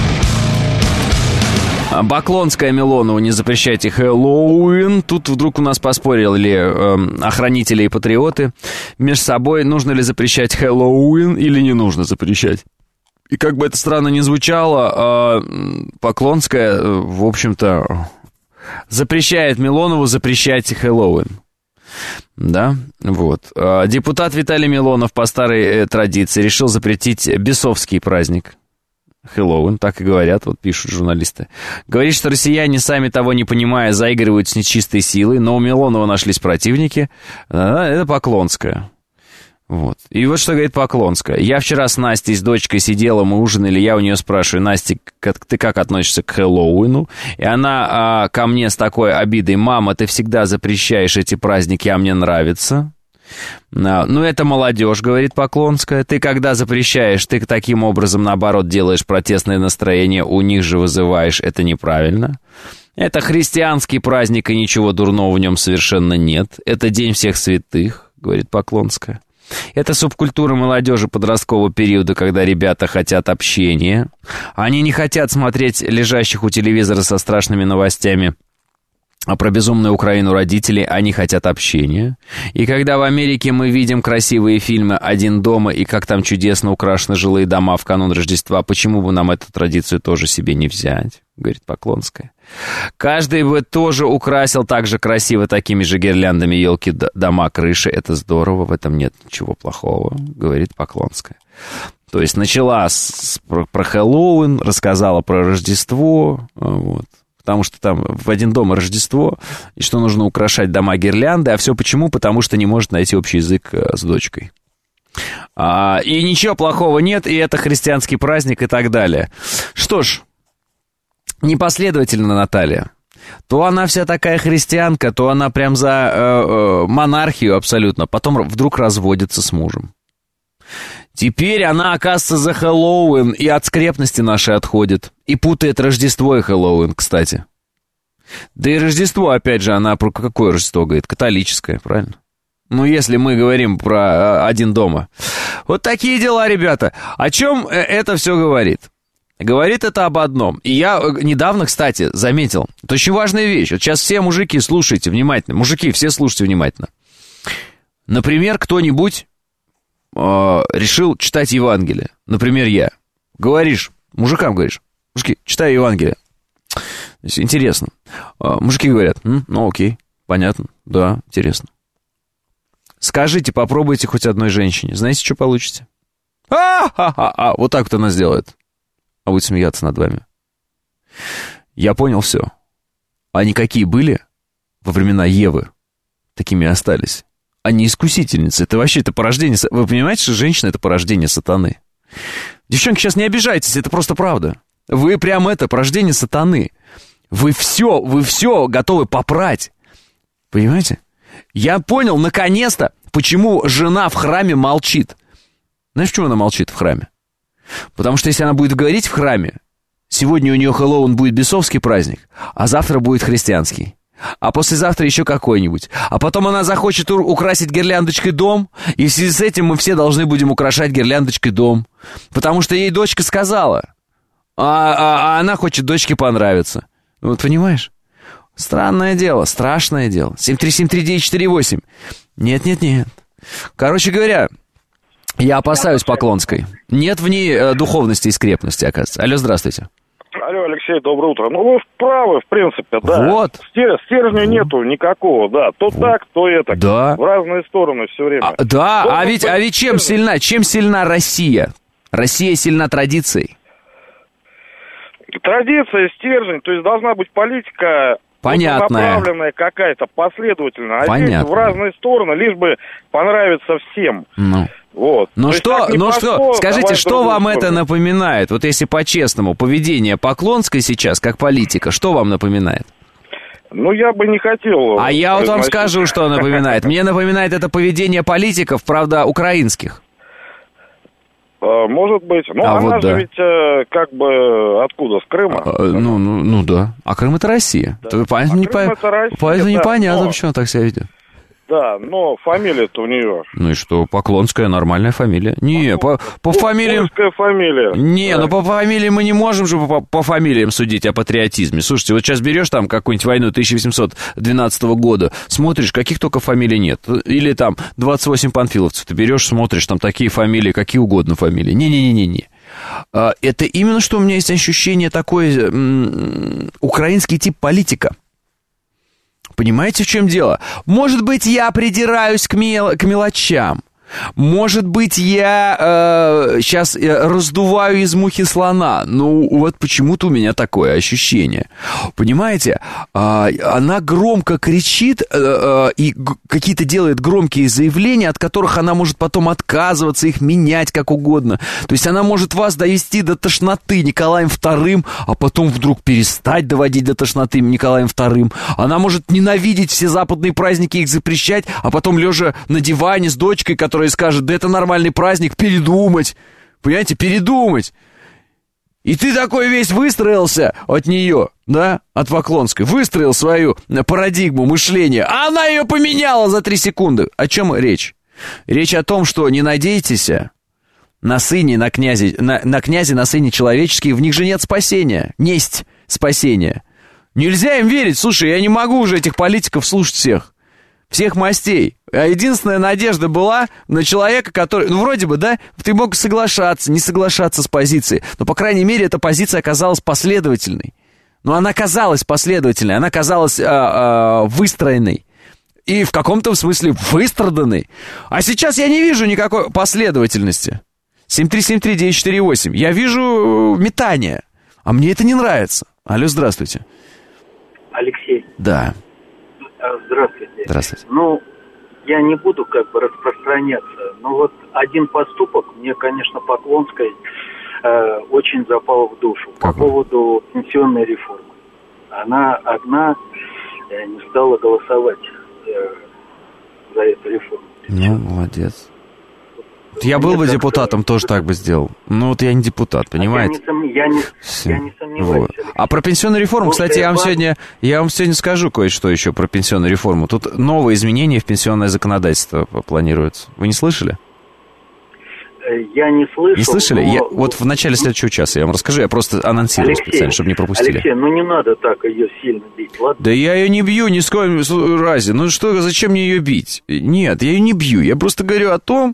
Баклонская Милонова, не запрещайте Хэллоуин. Тут вдруг у нас поспорили э, охранители и патриоты между собой, нужно ли запрещать Хэллоуин или не нужно запрещать. И как бы это странно ни звучало, э, Поклонская, э, в общем-то, запрещает Милонову запрещать Хэллоуин. Да, вот. Э, депутат Виталий Милонов по старой э, традиции решил запретить бесовский праздник. Хэллоуин, так и говорят, вот пишут журналисты. Говорит, что россияне, сами того не понимая, заигрывают с нечистой силой, но у Милонова нашлись противники. А, это Поклонская. Вот. И вот что говорит Поклонская. Я вчера с Настей, с дочкой сидела, мы ужинали, я у нее спрашиваю: Настя, как, ты как относишься к Хэллоуину? И она а, ко мне с такой обидой: мама, ты всегда запрещаешь эти праздники, а мне нравится. Ну, это молодежь, говорит Поклонская. Ты когда запрещаешь, ты таким образом, наоборот, делаешь протестное настроение, у них же вызываешь. Это неправильно. Это христианский праздник, и ничего дурного в нем совершенно нет. Это День всех святых, говорит Поклонская. Это субкультура молодежи подросткового периода, когда ребята хотят общения. Они не хотят смотреть лежащих у телевизора со страшными новостями а про безумную Украину родителей, они хотят общения. И когда в Америке мы видим красивые фильмы «Один дома» и как там чудесно украшены жилые дома в канун Рождества, почему бы нам эту традицию тоже себе не взять, говорит Поклонская. Каждый бы тоже украсил так же красиво такими же гирляндами елки, дома, крыши. Это здорово, в этом нет ничего плохого, говорит Поклонская. То есть начала с, про, про Хэллоуин, рассказала про Рождество, вот. Потому что там в один дом Рождество, и что нужно украшать дома гирлянды. А все почему? Потому что не может найти общий язык с дочкой. А, и ничего плохого нет, и это христианский праздник и так далее. Что ж, непоследовательно Наталья. То она вся такая христианка, то она прям за э, э, монархию абсолютно. Потом вдруг разводится с мужем. Теперь она, оказывается, за Хэллоуин и от скрепности нашей отходит. И путает Рождество и Хэллоуин, кстати. Да и Рождество, опять же, она про какое Рождество говорит? Католическое, правильно? Ну, если мы говорим про один дома. Вот такие дела, ребята. О чем это все говорит? Говорит это об одном. И я недавно, кстати, заметил. Это очень важная вещь. Вот сейчас все мужики слушайте внимательно. Мужики, все слушайте внимательно. Например, кто-нибудь решил читать Евангелие. Например, я. Говоришь, мужикам говоришь: мужики, читай Евангелие. Интересно. Мужики говорят: М, ну окей, понятно, да, интересно. Скажите, попробуйте хоть одной женщине. Знаете, что получите? А-ха-ха-ха. Вот так вот она сделает. А будет смеяться над вами. Я понял все. Они какие были во времена Евы, такими и остались. Они искусительницы. Это вообще это порождение... Вы понимаете, что женщина — это порождение сатаны? Девчонки, сейчас не обижайтесь, это просто правда. Вы прям это, порождение сатаны. Вы все, вы все готовы попрать. Понимаете? Я понял, наконец-то, почему жена в храме молчит. Знаешь, почему она молчит в храме? Потому что если она будет говорить в храме, сегодня у нее Хэллоуин будет бесовский праздник, а завтра будет христианский. А послезавтра еще какой-нибудь. А потом она захочет у- украсить гирляндочкой дом, и в связи с этим мы все должны будем украшать гирляндочкой дом. Потому что ей дочка сказала. А, а, а она хочет дочке понравиться. Вот понимаешь? Странное дело, страшное дело. семь три семь три девять четыре восемь. Нет-нет-нет. Короче говоря, я опасаюсь Поклонской. Нет в ней э, духовности и скрепности, оказывается. Алло, здравствуйте. Алло, Алексей, доброе утро. Ну, вы правы, в принципе, да. Вот. Стер- стержня нету никакого, да. То вот. Так, то это. Да. В разные стороны все время. А, да, то а ведь, а ведь чем сильна, чем сильна Россия? Россия сильна традицией. Традиция, стержень, то есть должна быть политика... Понятная. Направленная какая-то, последовательная. А Понятно. здесь в разные стороны, лишь бы понравиться всем. Ну. Вот. Ну что, ну пошло, что, скажите, что вам сторону. это напоминает? Вот если по-честному, поведение Поклонской сейчас, как политика, что вам напоминает? Ну, я бы не хотел... А я вот вам произносить. скажу, что напоминает. Мне напоминает это поведение политиков, правда, украинских. Может быть. Ну, А она вот же да. ведь э, как бы откуда? С Крыма? А, ну, ну, ну да. А Крым это Россия. Да. То, поэтому А не Крым по- это Россия, поэтому да, непонятно, но- почему она так себя ведет. Да, но фамилия-то у нее... Ну и что, Поклонская нормальная фамилия. Не, по, по фамилиям... Польская фамилия. Не, да. ну по фамилиям мы не можем же по, по фамилиям судить о патриотизме. Слушайте, вот сейчас берешь там какую-нибудь войну тысяча восемьсот двенадцатого года, смотришь, каких только фамилий нет. Или там двадцать восемь панфиловцев, ты берешь, смотришь, там такие фамилии, какие угодно фамилии. Не-не-не-не-не. Это именно что у меня есть ощущение такой м- украинский тип политика. Понимаете, в чем дело? Может быть, я придираюсь к, мел- к мелочам. Может быть, я э, сейчас раздуваю из мухи слона. Ну, вот почему-то у меня такое ощущение. Понимаете, э, она громко кричит э, э, и г- какие-то делает громкие заявления, от которых она может потом отказываться, их менять как угодно. То есть она может вас довести до тошноты Николаем вторым, а потом вдруг перестать доводить до тошноты Николаем вторым. Она может ненавидеть все западные праздники, их запрещать, а потом, лежа на диване с дочкой, которая и скажет, да это нормальный праздник, передумать. Понимаете, передумать. И ты такой весь выстроился от нее, да, от Поклонской. Выстроил свою парадигму мышления, а она ее поменяла за три секунды. О чем речь? Речь о том, что не надейтесь на сыне, на князе, на, на князе, на сыне человеческие, в них же нет спасения. Несть спасения. Нельзя им верить. Слушай, я не могу уже этих политиков слушать всех. Всех мастей. А единственная надежда была на человека, который... Ну, вроде бы, да, ты мог соглашаться, не соглашаться с позицией. Но, по крайней мере, эта позиция оказалась последовательной. Но она казалась последовательной, она казалась а, а, выстроенной. И в каком-то смысле выстраданной. А сейчас я не вижу никакой последовательности. семь три семь три девять четыре восемь. Я вижу метание. А мне это не нравится. Алло, здравствуйте. Алексей. Да. Здравствуйте. Здравствуйте. Ну, я не буду как бы распространяться, но вот один поступок мне, конечно, Поклонской э, очень запал в душу. Какой? По поводу пенсионной реформы. Она одна э, не стала голосовать э, за эту реформу. Ну, молодец. Я был Мне бы так депутатом, тоже так бы сделал. Ну, вот я не депутат, понимаете? А я, не сом... я, не... я не сомневаюсь. Вот. А про пенсионную реформу, Слушай, кстати, я вам вам- сегодня, я вам сегодня скажу кое-что еще про пенсионную реформу. Тут новые изменения в пенсионное законодательство планируются. Вы не слышали? Я не слышал. Не слышали? Но... Я, вот в начале следующего часа я вам расскажу, я просто анонсирую Алексей, специально, чтобы не пропустили. Алексей, ну не надо так ее сильно бить, ладно? Да я ее не бью ни с коем разе. Ну что, зачем мне ее бить? Нет, я ее не бью. Я просто говорю о том,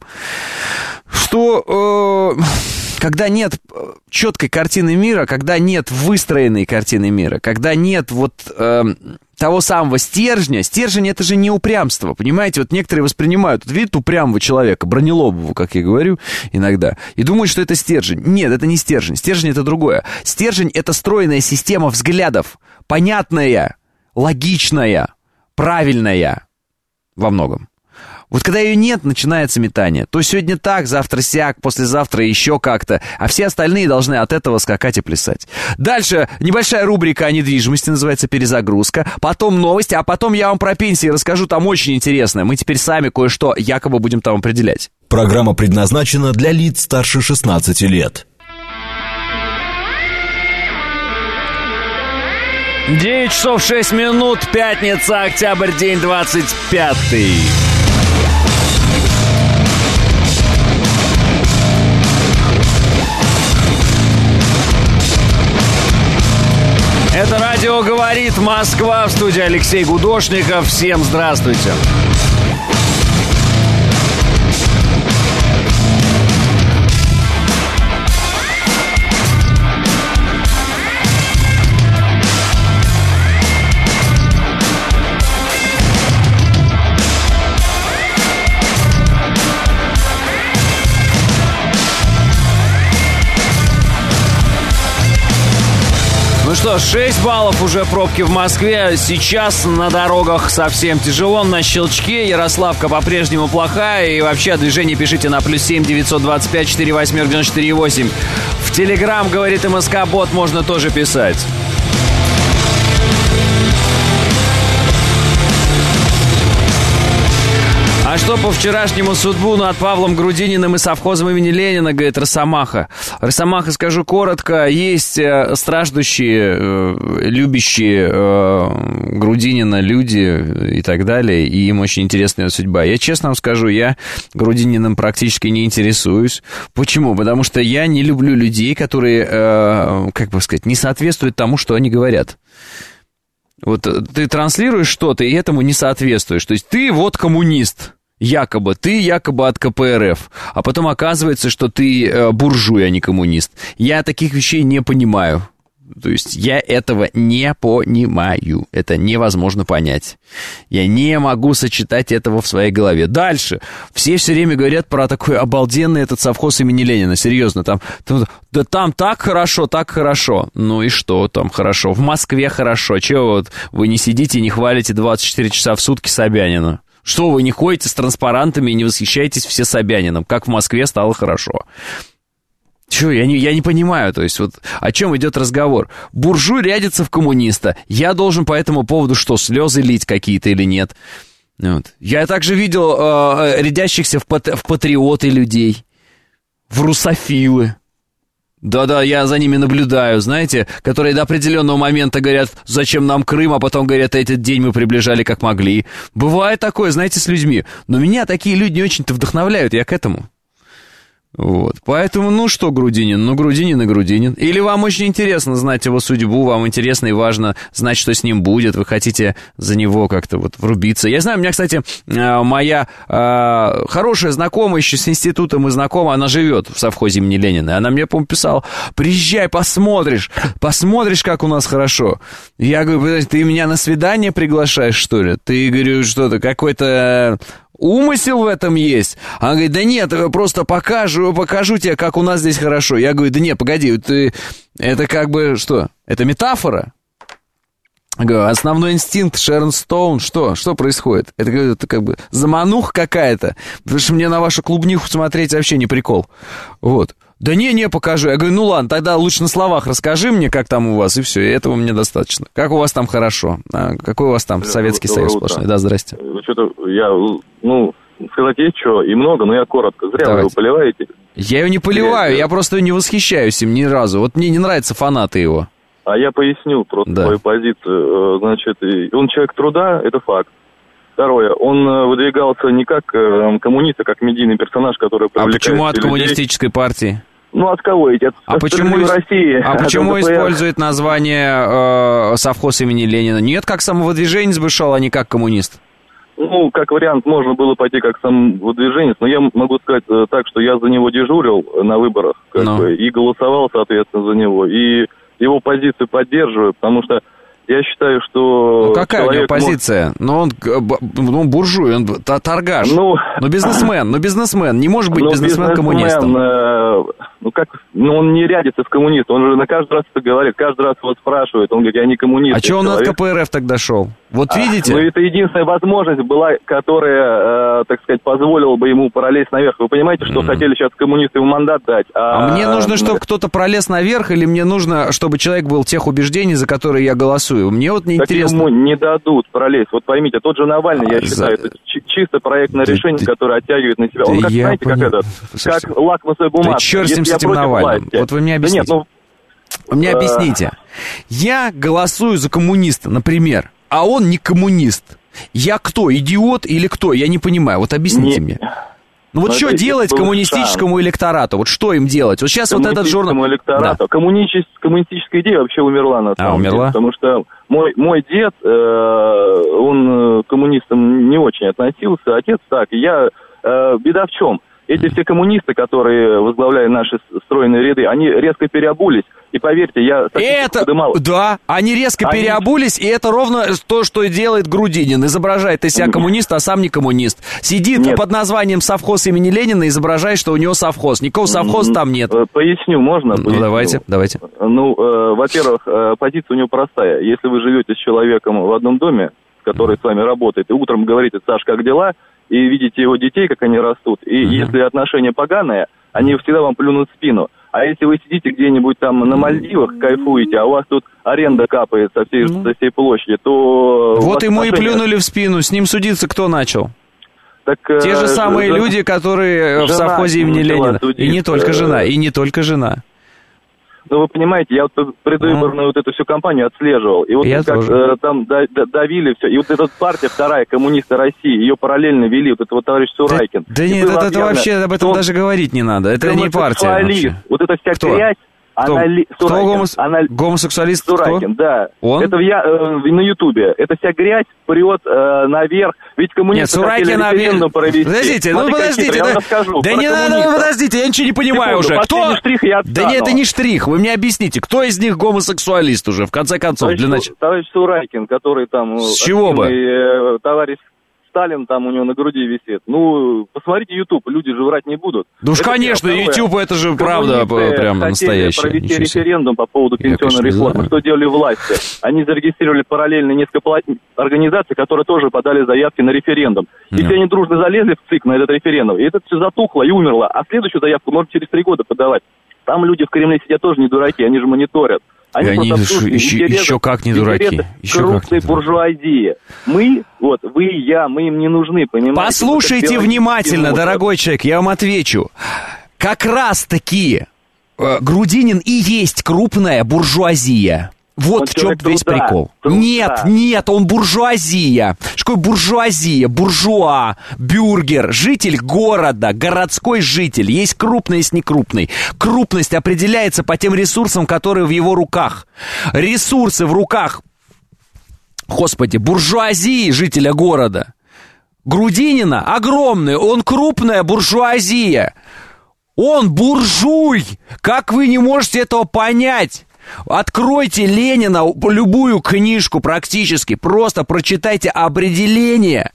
что э, когда нет четкой картины мира, когда нет выстроенной картины мира, когда нет вот э, того самого стержня, стержень — это же не упрямство, понимаете? Вот некоторые воспринимают, вот видят упрямого человека, бронелобового, как я говорю иногда, и думают, что это стержень. Нет, это не стержень. Стержень — это другое. Стержень — это стройная система взглядов, понятная, логичная, правильная во многом. Вот когда ее нет, начинается метание. То сегодня так, завтра сяк, послезавтра еще как-то. А все остальные должны от этого скакать и плясать. Дальше небольшая рубрика о недвижимости, называется «Перезагрузка». Потом новости, а потом я вам про пенсии расскажу, там очень интересно. Мы теперь сами кое-что якобы будем там определять. Программа предназначена для лиц старше шестнадцати лет. девять часов шесть минут, пятница, октябрь, день двадцать пятый. Это радио «Говорит Москва», в студии Алексей Гудошников. Всем здравствуйте. Ну что, шесть баллов уже пробки в Москве. Сейчас на дорогах совсем тяжело. На щелчке. Ярославка по-прежнему плохая. И вообще движение пишите на плюс семь девятьсот двадцать пять сорок восемь девяносто четыре восемь. В Телеграм, говорит МСК-бот, можно тоже писать. А что по вчерашнему судьбу над Павлом Грудининым и совхозом имени Ленина, говорит Росомаха. Росомаха, скажу коротко, есть э, страждущие, э, любящие э, Грудинина люди и так далее, и им очень интересная судьба. Я честно вам скажу, я Грудининым практически не интересуюсь. Почему? Потому что я не люблю людей, которые, э, как бы сказать, не соответствуют тому, что они говорят. Вот ты транслируешь что-то, и этому не соответствуешь. То есть ты вот коммунист. Якобы, ты якобы от ка пэ эр эф, а потом оказывается, что ты э, буржуй, а не коммунист. Я таких вещей не понимаю. То есть я этого не понимаю. Это невозможно понять. Я не могу сочетать этого в своей голове. Дальше. Все все время говорят про такой обалденный этот совхоз имени Ленина. Серьезно, там, там, да там так хорошо, так хорошо. Ну и что там хорошо? В Москве хорошо. Чего вот вы не сидите и не хвалите двадцать четыре часа в сутки Собянина? Что вы не ходите с транспарантами и не восхищаетесь все Собянином? Как в Москве стало хорошо. Чего? Я не, я не понимаю. То есть вот о чем идет разговор? Буржуй рядится в коммуниста. Я должен по этому поводу что, слезы лить какие-то или нет? Вот. Я также видел э, рядящихся в, пат, в патриоты людей, в русофилы. Да-да, я за ними наблюдаю, знаете, которые до определенного момента говорят, зачем нам Крым, а потом говорят, этот день мы приближали как могли. Бывает такое, знаете, с людьми. Но меня такие люди не очень-то вдохновляют, я к этому. Вот, поэтому, ну что, Грудинин, ну Грудинин и Грудинин. Или вам очень интересно знать его судьбу, вам интересно и важно знать, что с ним будет, вы хотите за него как-то вот врубиться. Я знаю, у меня, кстати, моя э, хорошая знакомая еще с института, мы знакомы, она живет в совхозе имени Ленина. Она мне, по-моему, писала, приезжай, посмотришь, посмотришь, как у нас хорошо. Я говорю, ты меня на свидание приглашаешь, что ли? Ты, говорю, что-то, какой-то... умысел в этом есть. Она говорит, да нет, просто покажу, покажу тебе, как у нас здесь хорошо. Я говорю, да нет, погоди, ты, это как бы, что, это метафора? Я говорю, основной инстинкт Шерон Стоун, что, что происходит? Это, это как бы замануха какая-то, потому что мне на вашу клубниху смотреть вообще не прикол. Вот. Да не, не, покажу. Я говорю, ну ладно, тогда лучше на словах расскажи мне, как там у вас, и все, и этого мне достаточно. Как у вас там хорошо? А, какой у вас там Советский Доброе Союз сплошной? Да, здрасте. Что-то я, ну, сказать есть что, и много, но я коротко. Зря Давайте. Вы его поливаете. Я его не поливаю, я, я просто не восхищаюсь им ни разу. Вот мне не нравятся фанаты его. А я поясню просто да. свою позицию. Значит, он человек труда, это факт. Второе, он выдвигался не как коммунист, а как медийный персонаж, который привлекает. А почему от людей. Коммунистической партии? Ну, от кого эти? От а почему, России. А почему использует название э, совхоз имени Ленина? Нет, как самовыдвиженец бы шел, а не как коммунист. Ну, как вариант, можно было пойти как самовыдвиженец, но я могу сказать так, что я за него дежурил на выборах как no. бы, и голосовал, соответственно, за него. И его позицию поддерживаю, потому что я считаю, что... Ну, какая у него позиция? Может... Ну, он, ну, буржуй, он торгаш. Ну, ну, бизнесмен, ну, бизнесмен. Не может быть бизнесмен-коммунистом. Бизнесмен, э, ну, как... Ну, он не рядится с коммунистом. Он же на каждый раз это говорит, каждый раз его спрашивает. Он говорит, я не коммунист. А что он от ка пэ эр эф тогда шел? Вот а, видите? Ну, это единственная возможность была, которая, э, так сказать, позволила бы ему пролезть наверх. Вы понимаете, что mm. хотели сейчас коммунисты ему мандат дать? А, а мне нужно, чтобы кто-то пролез наверх, или мне нужно, чтобы человек был тех убеждений, за которые я голосую? Мне вот не так интересно. Ему не дадут пролезть. Вот поймите, тот же Навальный, а, я считаю, за... это чисто проектное да, решение, да, которое оттягивает на себя. Он, как, знаете, поним... как этот, как лакмусовая бумага. Да черт с ним с этим Навальным. Вот вы мне объясните. Да нет, ну, Вы мне объясните. Я голосую за коммуниста, например, а он не коммунист. Я кто, идиот или кто? Я не понимаю. Вот объясните не... мне. Ну вот Но что делать коммунистическому шанс. электорату? Вот что им делать? Вот сейчас вот этот журнал... электорату. Да. Коммунистическая, коммунистическая идея вообще умерла на самом а, деле. умерла? Потому что мой, мой дед, э, он к коммунистам не очень относился. Отец так. Я... Э, беда в чем? Эти все коммунисты, которые возглавляют наши стройные ряды, они резко переобулись. И поверьте, я... Это, подымал. Да, они резко они... переобулись, и это ровно то, что делает Грудинин. Изображает из себя коммуниста, а сам не коммунист. Сидит нет. под названием совхоз имени Ленина, изображает, что у него совхоз. Никакого совхоза там нет. Поясню, можно? Ну, Поясню. давайте, давайте. Ну, э, во-первых, э, позиция у него простая. Если вы живете с человеком в одном доме, который с вами работает, и утром говорите: Саш, как дела? И видите его детей, как они растут. И uh-huh. если отношения поганые, они всегда вам плюнут в спину. А если вы сидите где-нибудь там на Мальдивах, кайфуете, а у вас тут аренда капает со всей, uh-huh. со всей площади, то... Вот ему отношения... и плюнули в спину. С ним судиться кто начал? Так, Те же самые жена... люди, которые жена в совхозе имени Ленина. Судиться. И не только жена, и не только жена. Ну, вы понимаете, я вот предвыборную mm. вот эту всю кампанию отслеживал. И вот я как э, там давили все. И вот эта партия вторая, коммунисты России, ее параллельно вели вот это вот товарищ Сурайкин. Да, да нет, это, это вообще об этом даже говорить не надо. Это не партия вообще. Вот эта вся Кто? грязь. Кто, Анали... кто Сурайкин. гомос... Анал... гомосексуалист? Сурайкин, кто? да. Он? Это я э, на Ютубе. Это вся грязь прет э, наверх. Ведь коммунисты Нет, хотели референдум провести. Подождите, Смотри, ну подождите. Да, да, да не надо, ну, подождите, я ничего не понимаю Секунду, уже. Кто? Штрих я да нет, это не штрих. Вы мне объясните, кто из них гомосексуалист уже, в конце концов? Товарищ, для нач... товарищ Сурайкин, который там... С чего бы? Э, товарищ Сталин там у него на груди висит. Ну, посмотрите YouTube, люди же врать не будут. Ну уж, конечно, YouTube, это же правда прям настоящая. Провести референдум по поводу пенсионной реформы. Что делали власти? Они зарегистрировали параллельно несколько организаций, которые тоже подали заявки на референдум. И все они дружно залезли в ЦИК на этот референдум. И это все затухло и умерло. А следующую заявку можно через три года подавать. Там люди в Кремле сидят тоже не дураки, они же мониторят. Они, они еще, еще, еще как не дураки. Еще крупной буржуазии. Мы, вот, вы и я, мы им не нужны, понимаете? Послушайте внимательно, дорогой человек, я вам отвечу. Как раз-таки э, Грудинин и есть крупная буржуазия. Вот он в чем весь труда, прикол. Труда. Нет, нет, он буржуазия. Что такое буржуазия? Буржуа, бюргер, житель города, городской житель. Есть крупный, есть некрупный. Крупность определяется по тем ресурсам, которые в его руках. Ресурсы в руках, господи, буржуазии жителя города. Грудинина огромный, он крупная буржуазия. Он буржуй. Как вы не можете этого понять? Откройте Ленина, любую книжку практически, просто прочитайте определение.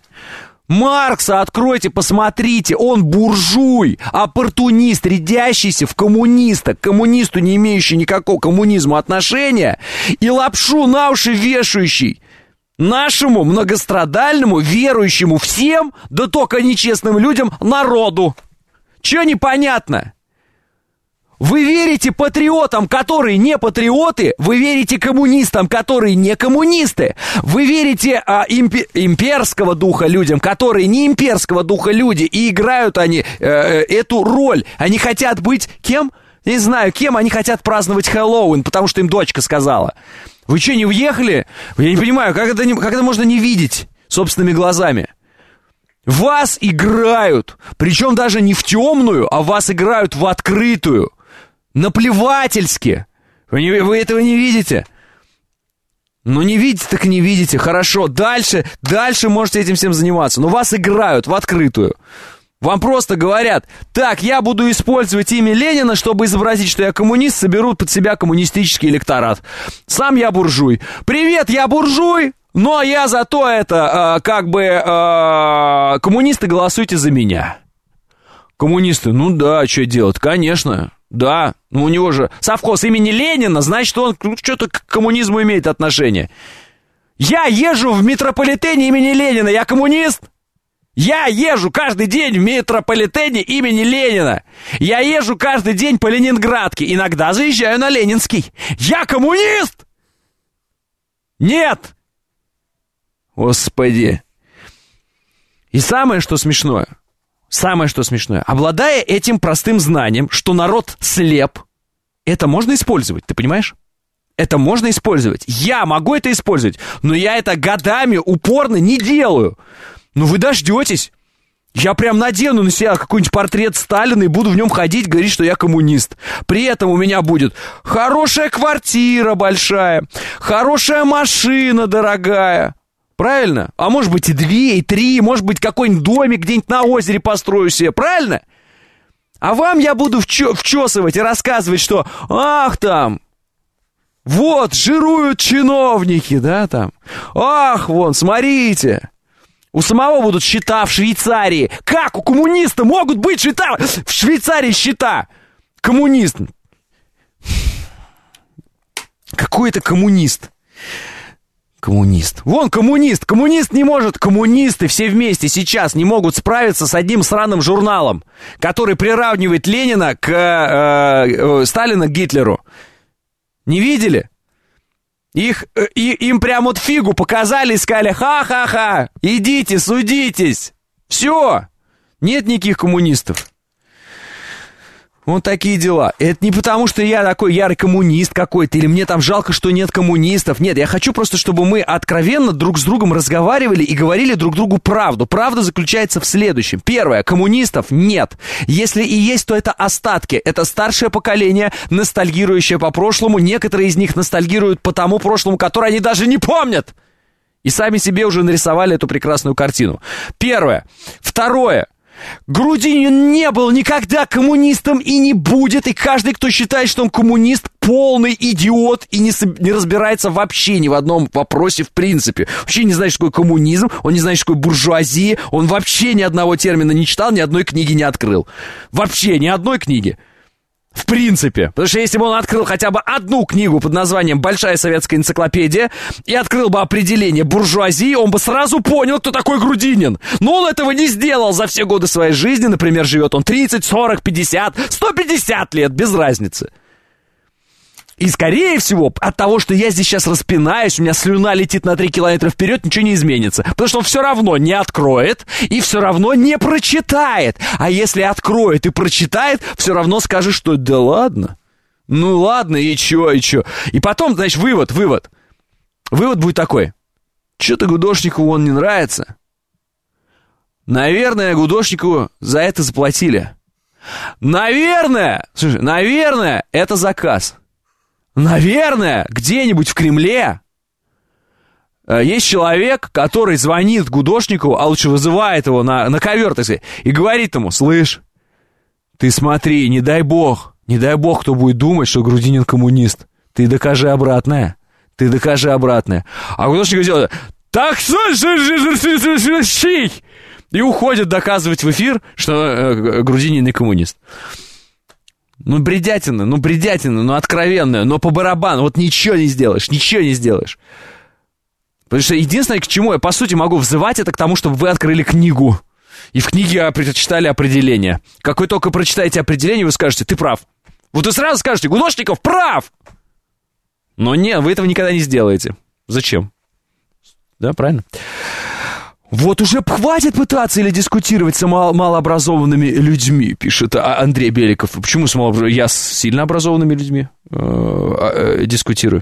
Маркса откройте, посмотрите, он буржуй, оппортунист, рядящийся в коммуниста, к коммунисту, не имеющий никакого к коммунизму отношения, и лапшу на уши вешающий нашему многострадальному, верующему всем, да только нечестным людям, народу. Чё непонятно? Вы верите патриотам, которые не патриоты, вы верите коммунистам, которые не коммунисты, вы верите а, импи- имперского духа людям, которые не имперского духа люди, и играют они э, эту роль. Они хотят быть кем? Не знаю, кем они хотят праздновать Хэллоуин, потому что им дочка сказала. Вы что, не уехали? Я не понимаю, как это, не, как это можно не видеть собственными глазами? Вас играют, причем даже не в темную, а вас играют в открытую. Наплевательски. Вы, не, вы этого не видите? Ну, не видите, так не видите. Хорошо, дальше, дальше можете этим всем заниматься. Но вас играют в открытую. Вам просто говорят: так, я буду использовать имя Ленина, чтобы изобразить, что я коммунист, соберут под себя коммунистический электорат. Сам я буржуй. Привет, я буржуй, но я зато это, э, как бы, э, коммунисты, голосуйте за меня. Коммунисты, ну да, что делать, конечно. Да, ну у него же совхоз имени Ленина, значит, он что-то к коммунизму имеет отношение. Я езжу в метрополитене имени Ленина, я коммунист? Я езжу каждый день в метрополитене имени Ленина. Я езжу каждый день по Ленинградке, иногда заезжаю на Ленинский. Я коммунист? Нет! Господи. И самое, что смешное, Самое, что смешное, обладая этим простым знанием, что народ слеп, это можно использовать, ты понимаешь? Это можно использовать. Я могу это использовать, но я это годами упорно не делаю. Ну вы дождетесь. Я прям надену на себя какой-нибудь портрет Сталина и буду в нем ходить, говорить, что я коммунист. При этом у меня будет хорошая квартира большая, хорошая машина дорогая. Правильно? А может быть и две, и три, может быть какой-нибудь домик где-нибудь на озере построю себе. Правильно? А вам я буду вчё- вчесывать и рассказывать, что ах там... Вот, жируют чиновники, да, там. Ах, вон, смотрите. У самого будут счета в Швейцарии. Как у коммуниста могут быть счета? В Швейцарии счета. Коммунист. Какой это коммунист? Коммунист. Вон, коммунист. Коммунист не может. Коммунисты все вместе сейчас не могут справиться с одним сраным журналом, который приравнивает Ленина к э, э, Сталина к Гитлеру. Не видели? Их, и, им прям вот фигу показали и сказали: ха-ха-ха, идите, судитесь. Все. Нет никаких коммунистов. Вот такие дела. Это не потому, что я такой ярый коммунист какой-то, или мне там жалко, что нет коммунистов. Нет, я хочу просто, чтобы мы откровенно друг с другом разговаривали и говорили друг другу правду. Правда заключается в следующем. Первое. Коммунистов нет. Если и есть, то это остатки. Это старшее поколение, ностальгирующее по прошлому. Некоторые из них ностальгируют по тому прошлому, которое они даже не помнят. И сами себе уже нарисовали эту прекрасную картину. Первое. Второе. Грудинин не был никогда коммунистом и не будет, и каждый, кто считает, что он коммунист, полный идиот и не, не разбирается вообще ни в одном вопросе в принципе. Вообще не знает, что такое коммунизм, он не знает, что такое буржуазия, он вообще ни одного термина не читал, ни одной книги не открыл. Вообще ни одной книги. В принципе. Потому что если бы он открыл хотя бы одну книгу под названием «Большая советская энциклопедия» и открыл бы определение буржуазии, он бы сразу понял, кто такой Грудинин. Но он этого не сделал за все годы своей жизни. Например, живет он тридцать, сорок, пятьдесят, сто пятьдесят лет, без разницы. И, скорее всего, от того, что я здесь сейчас распинаюсь, у меня слюна летит на три километра вперед, ничего не изменится. Потому что он все равно не откроет и все равно не прочитает. А если откроет и прочитает, все равно скажет, что да ладно. Ну ладно, и чё, и чё. И потом, значит, вывод, вывод. Вывод будет такой. Чё-то Гудошникову он не нравится. Наверное, Гудошникову за это заплатили. Наверное, слушай, наверное, это заказ. Наверное, где-нибудь в Кремле есть человек, который звонит Гудошникову, а лучше вызывает его на, на ковер, так сказать, и говорит ему: слышь, ты смотри, не дай бог, не дай бог, кто будет думать, что Грудинин коммунист. Ты докажи обратное, ты докажи обратное. А Гудошников делает: так, слушай, и уходит доказывать в эфир, что Грудинин не коммунист. Ну, бредятина, ну, бредятина, ну, откровенная, но по барабану, вот ничего не сделаешь, ничего не сделаешь. Потому что единственное, к чему я, по сути, могу взывать, это к тому, чтобы вы открыли книгу. И в книге прочитали определение. Как вы только прочитаете определение, вы скажете: ты прав. Вот вы сразу скажете: Гудошников прав! Но нет, вы этого никогда не сделаете. Зачем? Да, правильно? Вот уже хватит пытаться или дискутировать с мал- малообразованными людьми, пишет Андрей Беликов. Почему с малообразованными? Я с сильно образованными людьми э- э- дискутирую.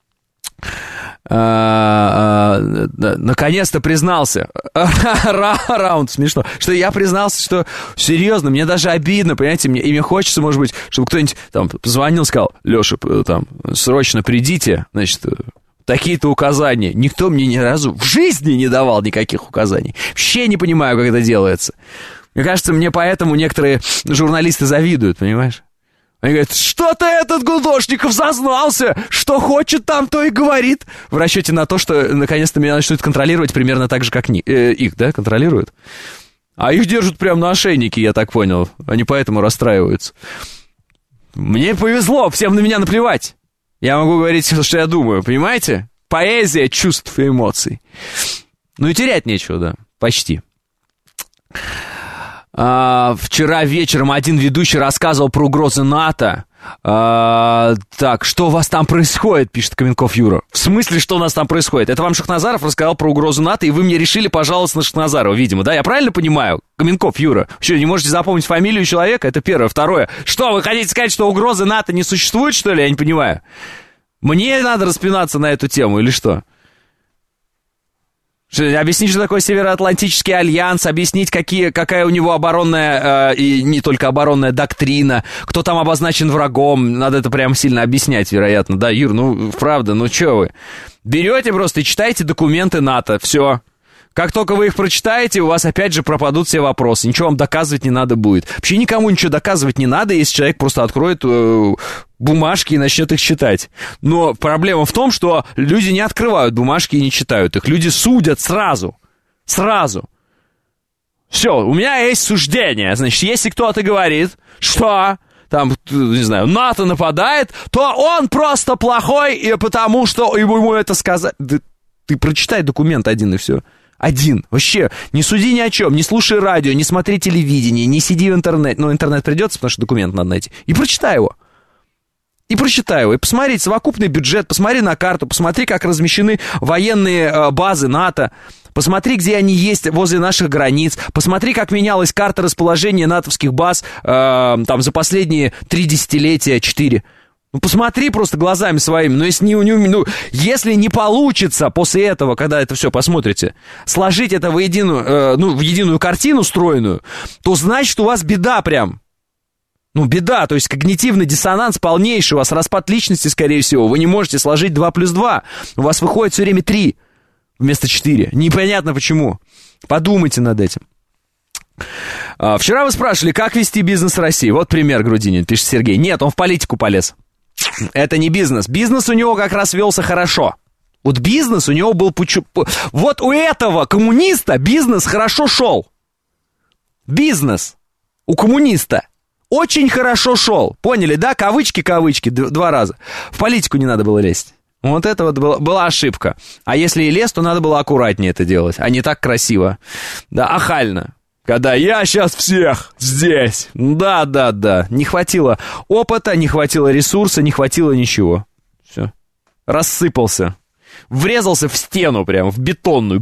А, а, наконец-то признался. Раунд, смешно. Что я признался, что серьезно, мне даже обидно, понимаете, мне, и мне хочется, может быть, чтобы кто-нибудь там позвонил, сказал: Леша, там, срочно придите, значит, такие-то указания. Никто мне ни разу в жизни не давал никаких указаний. Вообще не понимаю, как это делается. Мне кажется, мне поэтому некоторые журналисты завидуют, понимаешь? Они говорят: что-то этот Гудошников зазнался, что хочет там, то и говорит. В расчете на то, что наконец-то меня начнут контролировать примерно так же, как ни, э, их, да, контролируют. А их держат прямо на ошейнике, я так понял. Они поэтому расстраиваются. Мне повезло, всем на меня наплевать. Я могу говорить, что я думаю, понимаете? Поэзия чувств и эмоций. Ну и терять нечего, да, почти. А, вчера вечером один ведущий рассказывал про угрозы НАТО. А, так, что у вас там происходит, пишет Каменков Юра. В смысле, что у нас там происходит? Это вам Шахназаров рассказал про угрозу НАТО, и вы мне решили пожаловаться на Шахназарова, видимо, да? Я правильно понимаю? Каменков Юра. Что, не можете запомнить фамилию человека? Это первое. Второе. Что, вы хотите сказать, что угрозы НАТО не существует, что ли? Я не понимаю. Мне надо распинаться на эту тему или что? Объяснить, что такое Североатлантический альянс, объяснить, какие, какая у него оборонная, э, и не только оборонная доктрина, кто там обозначен врагом, надо это прям сильно объяснять, вероятно. Да, Юр, ну, правда, ну что вы? Берете просто и читаете документы НАТО, все. Как только вы их прочитаете, у вас опять же пропадут все вопросы, ничего вам доказывать не надо будет. Вообще никому ничего доказывать не надо, если человек просто откроет э, бумажки и начнет их читать. Но проблема в том, что люди не открывают бумажки и не читают их. Люди судят сразу. Сразу. Все, у меня есть суждение. Значит, если кто-то говорит, что там, не знаю, НАТО нападает, то он просто плохой, и потому что ему это сказать. Да, ты прочитай документ один и все. Один. Вообще, не суди ни о чем, не слушай радио, не смотри телевидение, не сиди в интернете. Ну, интернет придется, потому что документ надо найти. И прочитай его. И прочитай его. И посмотри совокупный бюджет, посмотри на карту, посмотри, как размещены военные э, базы НАТО. Посмотри, где они есть возле наших границ. Посмотри, как менялась карта расположения натовских баз э, там за последние три десятилетия, четыре. Ну, посмотри просто глазами своими. Но если не, ну, если не получится после этого, когда это все посмотрите, сложить это в единую, э, ну, в единую картину стройную, то значит, у вас беда прям. Ну, беда, то есть когнитивный диссонанс полнейший, у вас распад личности, скорее всего. Вы не можете сложить два плюс два. У вас выходит все время три вместо четыре. Непонятно почему. Подумайте над этим. А, вчера вы спрашивали, как вести бизнес в России. Вот пример, Грудинин, пишет Сергей. Нет, он в политику полез. Это не бизнес. Бизнес у него как раз велся хорошо. Вот бизнес у него был... Пучу... Вот у этого коммуниста бизнес хорошо шел. Бизнес у коммуниста очень хорошо шел. Поняли, да? Кавычки, кавычки, два раза. В политику не надо было лезть. Вот это вот была, была ошибка. А если и лез, то надо было аккуратнее это делать, а не так красиво. Да, ахально. Когда я сейчас всех здесь. Да, да, да. Не хватило опыта, не хватило ресурса, не хватило ничего. Все. Рассыпался. Врезался в стену прям, в бетонную.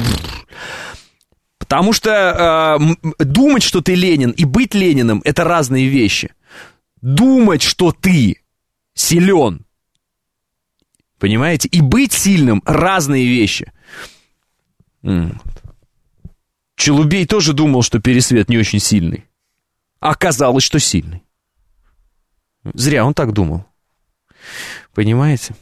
Потому что э, думать, что ты Ленин, и быть Лениным — это разные вещи. Думать, что ты силен, понимаете, и быть сильным — разные вещи. Челубей тоже думал, что Пересвет не очень сильный. А оказалось, что сильный. Зря он так думал. Понимаете?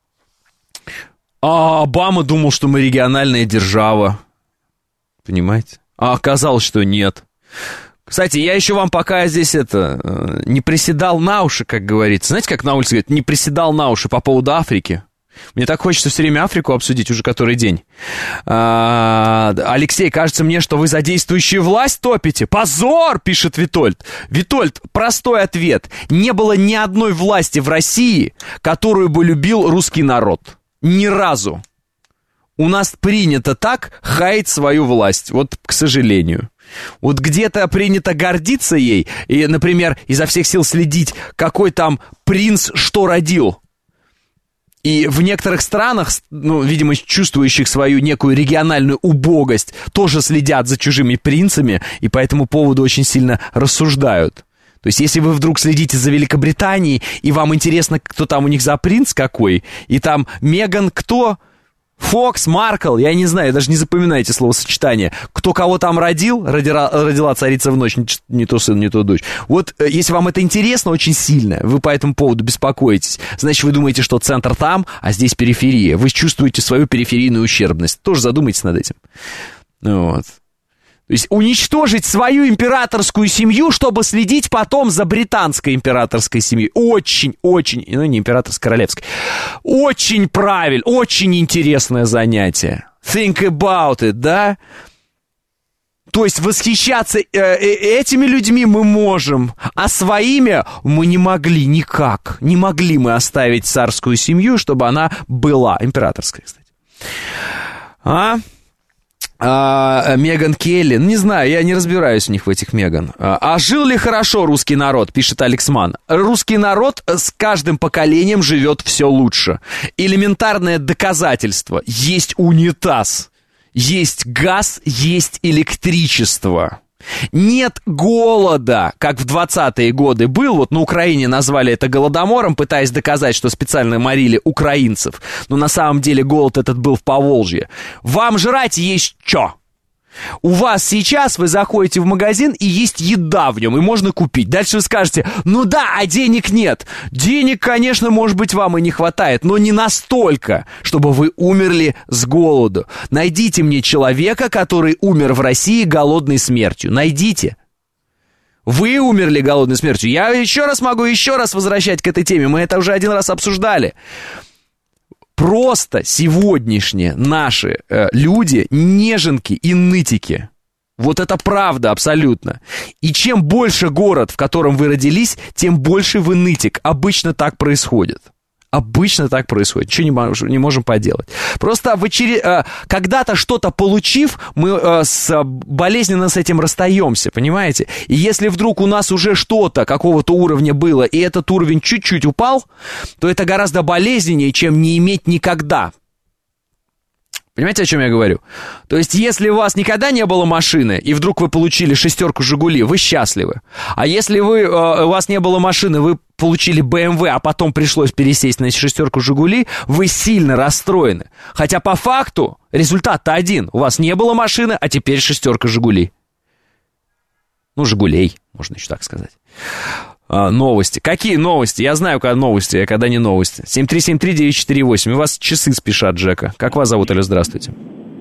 А Обама думал, что мы региональная держава. Понимаете? А оказалось, что нет. Кстати, я еще вам пока здесь это не приседал на уши, как говорится. Знаете, как на улице говорят, не приседал на уши по поводу Африки. Мне так хочется все время Африку обсудить уже который день. А, Алексей, кажется мне, что вы за действующую власть топите. Позор, пишет Витольд. Витольд, простой ответ. Не было ни одной власти в России, которую бы любил русский народ. Ни разу. У нас принято так хаять свою власть. Вот, к сожалению. Вот где-то принято гордиться ей и, например, изо всех сил следить, какой там принц что родил. И в некоторых странах, ну, видимо, чувствующих свою некую региональную убогость, тоже следят за чужими принцами и по этому поводу очень сильно рассуждают. То есть, если вы вдруг следите за Великобританией, и вам интересно, кто там у них за принц какой, и там Меган кто... Фокс, Маркл, я не знаю, даже не запоминайте словосочетание. Кто кого там родил, родила, родила царица в ночь, не, не то сын, не то дочь. Вот, если вам это интересно очень сильно, вы по этому поводу беспокоитесь, значит, вы думаете, что центр там, а здесь периферия. Вы чувствуете свою периферийную ущербность. Тоже задумайтесь над этим. Вот. То есть уничтожить свою императорскую семью, чтобы следить потом за британской императорской семьей. Очень, очень, ну не императорской, королевской. Очень правильно, очень интересное занятие. Think about it, да? То есть восхищаться э, э, этими людьми мы можем, а своими мы не могли никак. Не могли мы оставить царскую семью, чтобы она была императорской, кстати. А? А, Меган Келли, не знаю, я не разбираюсь у них в этих Меган. А, а жил ли хорошо русский народ, пишет Алексман. Русский народ с каждым поколением живет все лучше. Элементарное доказательство. Есть унитаз, есть газ, есть электричество. Нет голода, как в двадцатые годы был. Вот на Украине назвали это голодомором, пытаясь доказать, что специально морили украинцев. Но на самом деле голод этот был в Поволжье. Вам жрать есть что? У вас сейчас вы заходите в магазин, и есть еда в нем, и можно купить. Дальше вы скажете, ну да, а денег нет. Денег, конечно, может быть, вам и не хватает, но не настолько, чтобы вы умерли с голоду. Найдите мне человека, который умер в России голодной смертью. Найдите. Вы умерли голодной смертью. Я еще раз могу еще раз возвращать к этой теме. Мы это уже один раз обсуждали. Просто сегодняшние наши э, люди неженки и нытики. Вот это правда абсолютно. И чем больше город, в котором вы родились, тем больше вы нытик. Обычно так происходит. Обычно так происходит. Ничего не, мож, не можем поделать. Просто в очеред... э, когда-то что-то получив, мы э, с, болезненно с этим расстаемся, понимаете? И если вдруг у нас уже что-то какого-то уровня было, и этот уровень чуть-чуть упал, то это гораздо болезненнее, чем не иметь никогда. Понимаете, о чем я говорю? То есть, если у вас никогда не было машины, и вдруг вы получили шестерку «Жигули», вы счастливы. А если вы, у вас не было машины, вы получили бэ эм вэ, а потом пришлось пересесть на шестерку «Жигули», вы сильно расстроены. Хотя по факту результат-то один. У вас не было машины, а теперь шестерка «Жигули». Ну, «Жигулей», можно еще так сказать. А, новости. Какие новости? Я знаю, когда новости, а когда не новости. семь три семь три девять четыре восемь. У вас часы спешат, Джека. Как вас зовут? Алло, здравствуйте.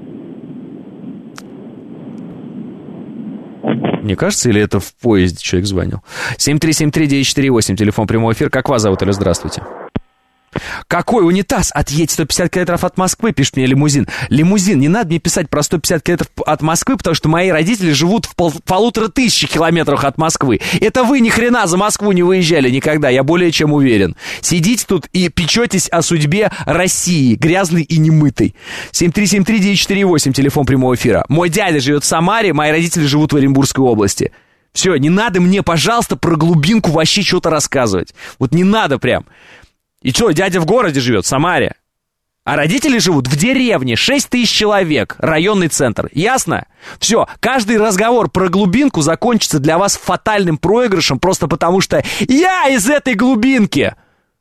Мне кажется, или это в поезде человек звонил? семь три семь три девять четыре восемь. Телефон прямого эфира. Как вас зовут? Алло, здравствуйте. Какой унитаз? Отъедь сто пятьдесят километров от Москвы, пишет мне Лимузин. Лимузин, не надо мне писать про сто пятьдесят километров от Москвы, потому что мои родители живут в пол- полутора тысячи километрах от Москвы. Это вы ни хрена за Москву не выезжали никогда, я более чем уверен. Сидите тут и печетесь о судьбе России, грязной и немытой. семь три семь три девять четыре восемь, телефон прямого эфира. Мой дядя живет в Самаре, мои родители живут в Оренбургской области. Все, не надо мне, пожалуйста, про глубинку вообще что-то рассказывать. Вот не надо прям. И что, дядя в городе живет, в Самаре. А родители живут в деревне, шесть тысяч человек, районный центр. Ясно? Все, каждый разговор про глубинку закончится для вас фатальным проигрышем, просто потому что я из этой глубинки.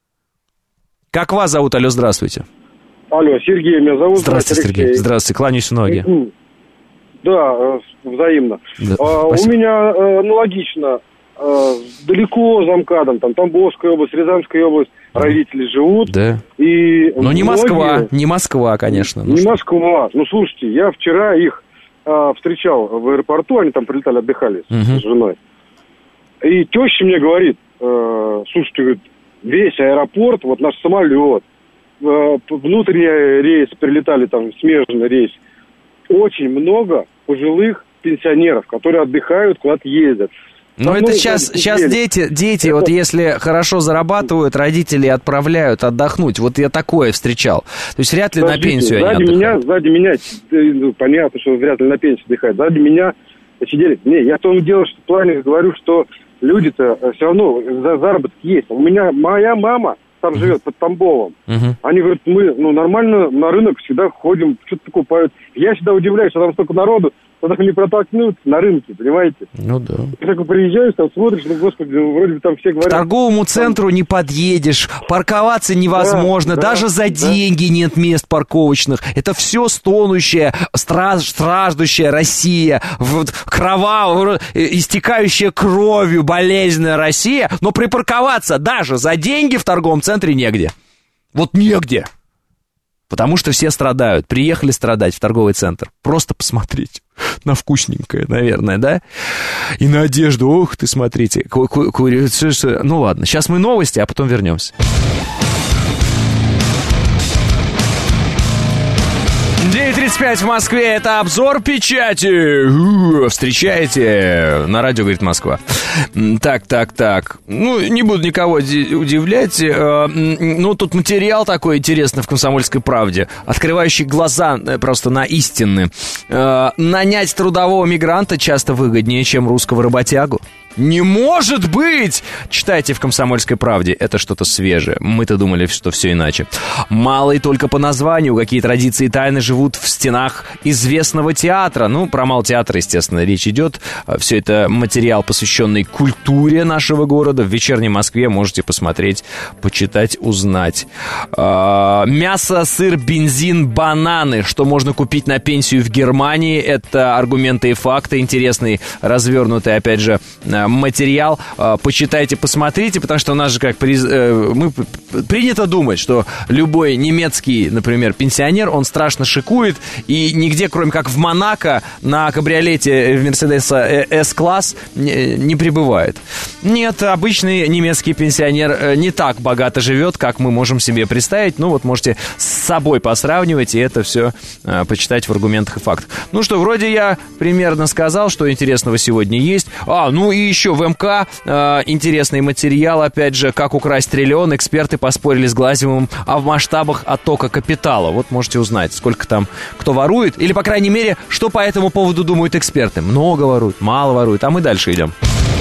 Как вас зовут? Алло, здравствуйте. Алло, Сергей меня зовут. Здравствуйте, Сергей. Сергей. Здравствуйте, кланяюсь в ноги. Да, взаимно. Да, а, у меня аналогично. Далеко за МКАДом, там Тамбовская область, Рязанская область, родители живут. Да. И но не многие... Москва, не Москва, конечно. Не ну Москва. Ну, слушайте, я вчера их а, встречал в аэропорту, они там прилетали, отдыхали угу. с женой. И теща мне говорит, э, слушайте, говорит, весь аэропорт, вот наш самолет, э, внутренний рейс, прилетали там, смежный рейс, очень много пожилых пенсионеров, которые отдыхают, куда-то ездят. Ну, это сейчас, сейчас дети, дети, вот если хорошо зарабатывают, родители отправляют отдохнуть. Вот я такое встречал. То есть вряд ли Подождите, на пенсию сзади они меня, сзади меня, ну, понятно, что вряд ли на пенсию отдыхают. Сзади меня сидели. Не, я в том дело, что в плане говорю, что люди-то все равно за заработок есть. У меня моя мама там uh-huh. живет под Тамбовом. Uh-huh. Они говорят, мы ну, нормально на рынок всегда ходим, что-то покупают. Я всегда удивляюсь, что там столько народу, что там не протолкнуться на рынке, понимаете? Ну да. Ты так приезжаешь, там смотришь, ну, господи, вроде бы там все говорят... К торговому центру там... не подъедешь, парковаться невозможно, да, даже да, за да. деньги нет мест парковочных. Это все стонущая, страж, страждущая Россия, вот, кровавая, истекающая кровью, болезненная Россия, но припарковаться даже за деньги в торговом центре негде. Вот негде. Потому что все страдают. Приехали страдать в торговый центр. Просто посмотреть на вкусненькое, наверное, да? И на одежду. Ох ты, смотрите. Ку- ку- ку- ну ладно, сейчас мы новости, а потом вернемся. девять тридцать пять в Москве, это обзор печати. У-у-у, встречаете на радио, говорит Москва. Так, так, так. Ну, не буду никого удивлять. Ну, тут материал такой интересный в «Комсомольской правде», открывающий глаза просто на истины. Нанять трудового мигранта часто выгоднее, чем русского работягу. Не может быть! Читайте в «Комсомольской правде». Это что-то свежее. Мы-то думали, что все иначе. Мало и только по названию, какие традиции и тайны живут в стенах известного театра. Ну, про Малтеатр, естественно, речь идет. Все это материал, посвященный культуре нашего города. В «Вечерней Москве» можете посмотреть, почитать, узнать. Мясо, сыр, бензин, бананы. Что можно купить на пенсию в Германии? Это аргументы и факты. Интересный, развернутый, опять же, материал. Почитайте, посмотрите, потому что у нас же как приз... мы... принято думать, что любой немецкий, например, пенсионер, он страшно шикует, и нигде, кроме как в Монако, на кабриолете Мерседеса С-класс не, не прибывает. Нет, обычный немецкий пенсионер не так богато живет, как мы можем себе представить. Ну вот можете с собой посравнивать, и это все а, почитать в аргументах и фактах. Ну что, вроде я примерно сказал, что интересного сегодня есть. А, ну и еще в МК э, интересный материал, опять же, как украсть триллион. Эксперты поспорили с Глазьевым о масштабах оттока капитала. Вот можете узнать, сколько там кто ворует, или, по крайней мере, что по этому поводу думают эксперты. Много воруют, мало воруют, а мы дальше идем.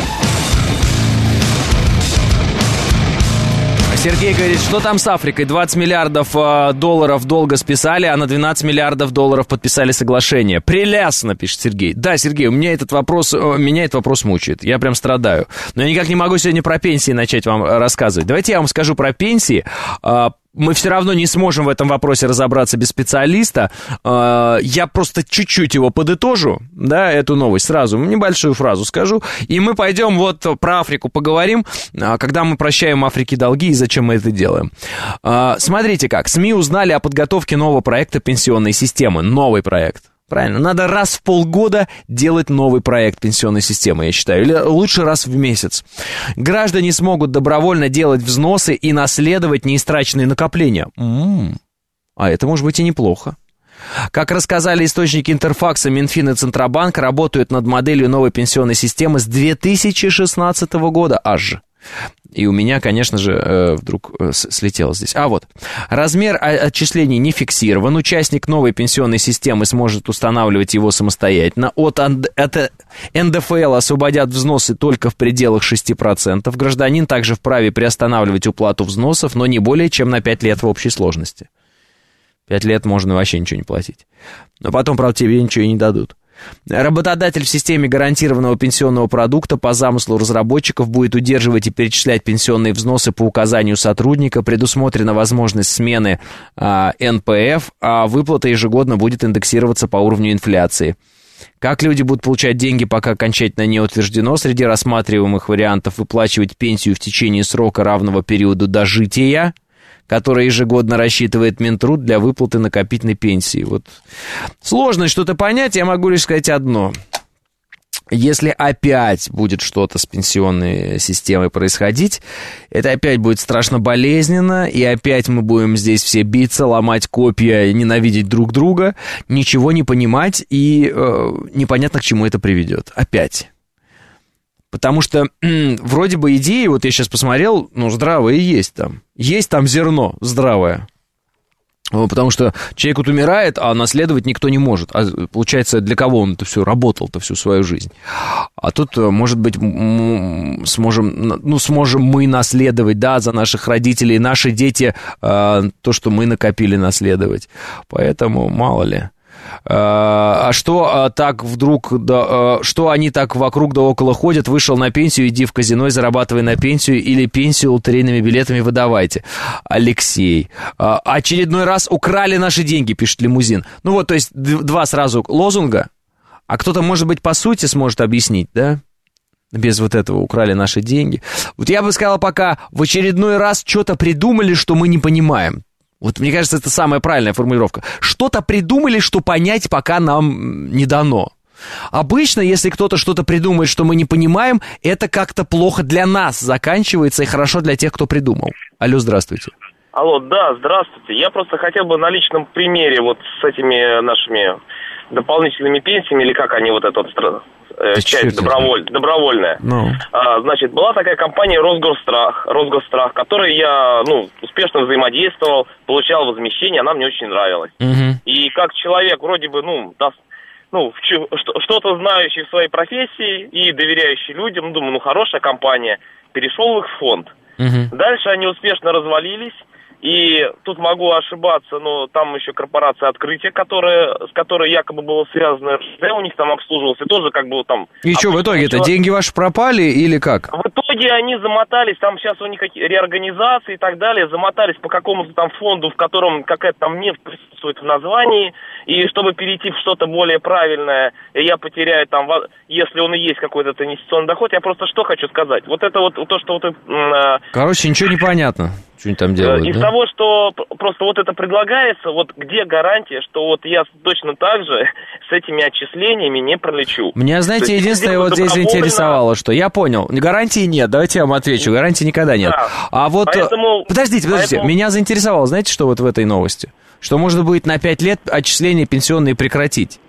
Сергей говорит, что там с Африкой? двадцать миллиардов э, долларов долга списали, а на двенадцать миллиардов долларов подписали соглашение. Прелестно, пишет Сергей. Да, Сергей, у меня этот вопрос, э, меня этот вопрос мучает. Я прям страдаю. Но я никак не могу сегодня про пенсии начать вам рассказывать. Давайте я вам скажу про пенсии. Э, мы все равно не сможем в этом вопросе разобраться без специалиста. Я просто чуть-чуть его подытожу, да, эту новость сразу, небольшую фразу скажу, и мы пойдем вот про Африку поговорим, когда мы прощаем Африке долги и зачем мы это делаем. Смотрите как, СМИ узнали о подготовке нового проекта пенсионной системы, новый проект. Правильно, надо раз в полгода делать новый проект пенсионной системы, я считаю, или лучше раз в месяц. Граждане смогут добровольно делать взносы и наследовать неистраченные накопления. М-м-м. А это может быть и неплохо. Как рассказали источники Интерфакса, Минфин и Центробанк работают над моделью новой пенсионной системы с две тысячи шестнадцатого года аж. И у меня, конечно же, вдруг слетело здесь. А вот, размер отчислений не фиксирован. Участник новой пенсионной системы сможет устанавливать его самостоятельно. От эн дэ эф эл освободят взносы только в пределах шести процентов. Гражданин также вправе приостанавливать уплату взносов, но не более чем на пять лет в общей сложности. Пять лет можно вообще ничего не платить. Но потом, правда, тебе ничего и не дадут. Работодатель в системе гарантированного пенсионного продукта по замыслу разработчиков будет удерживать и перечислять пенсионные взносы по указанию сотрудника. Предусмотрена возможность смены а, эн пэ эф, а выплата ежегодно будет индексироваться по уровню инфляции. Как люди будут получать деньги, пока окончательно не утверждено. Среди рассматриваемых вариантов выплачивать пенсию в течение срока, равного периоду дожития, который ежегодно рассчитывает Минтруд для выплаты накопительной пенсии. Вот. Сложно что-то понять, я могу лишь сказать одно. Если опять будет что-то с пенсионной системой происходить, это опять будет страшно болезненно, и опять мы будем здесь все биться, ломать копья, ненавидеть друг друга, ничего не понимать, и э, непонятно, к чему это приведет. Опять. Потому что м, вроде бы идеи, вот я сейчас посмотрел, ну, здравые есть там. Есть там зерно здравое. Потому что человек вот умирает, а наследовать никто не может. А получается, для кого он это все работал-то всю свою жизнь? А тут, может быть, сможем, ну, сможем мы наследовать, да, за наших родителей, наши дети, то, что мы накопили, наследовать. Поэтому мало ли. А что так вдруг, да, что они так вокруг да около ходят? Вышел на пенсию, иди в казино и зарабатывай на пенсию, или пенсию лотерейными билетами выдавайте. Алексей. Очередной раз украли наши деньги, пишет Лимузин. Ну вот, то есть два сразу лозунга, а кто-то, может быть, по сути сможет объяснить, да? Без вот этого украли наши деньги. Вот я бы сказал, пока в очередной раз что-то придумали, что мы не понимаем. Вот мне кажется, это самая правильная формулировка. Что-то придумали, что понять пока нам не дано. Обычно, если кто-то что-то придумает, что мы не понимаем, это как-то плохо для нас заканчивается и хорошо для тех, кто придумал. Алло, здравствуйте. Алло, да, здравствуйте. Я просто хотел бы на личном примере вот с этими нашими дополнительными пенсиями, или как они вот это вот, э, часть доброволь, добровольная. No. А, значит, была такая компания Росгосстрах, Росгосстрах, которой я, ну, успешно взаимодействовал, получал возмещение, она мне очень нравилась. Uh-huh. И как человек вроде бы, ну, да, ну, что-то знающий в своей профессии и доверяющий людям, думаю, ну, хорошая компания, перешел в их фонд. Uh-huh. Дальше они успешно развалились. И тут могу ошибаться, но там еще корпорация «Открытие», которая, с которой якобы было связано, РЖД у них там обслуживался, тоже как бы там... И что, в итоге-то деньги ваши пропали или как? В итоге они замотались, там сейчас у них реорганизации и так далее, замотались по какому-то там фонду, в котором какая-то там нефть присутствует в названии, и чтобы перейти в что-то более правильное, я потеряю там, если он и есть какой-то инвестиционный доход, я просто что хочу сказать. Вот это вот то, что вот... Э, Короче, ничего не понятно. Что они там делают, Из да? того, что просто вот это предлагается, вот где гарантия, что вот я точно так же с этими отчислениями не пролечу? Меня, знаете, единственное вот здесь заинтересовало, что я понял, гарантии нет, давайте я вам отвечу, гарантии никогда нет. Да. А вот, поэтому, подождите, подождите, поэтому... меня заинтересовало, знаете, что вот в этой новости? Что можно будет на пять лет отчисления пенсионные прекратить.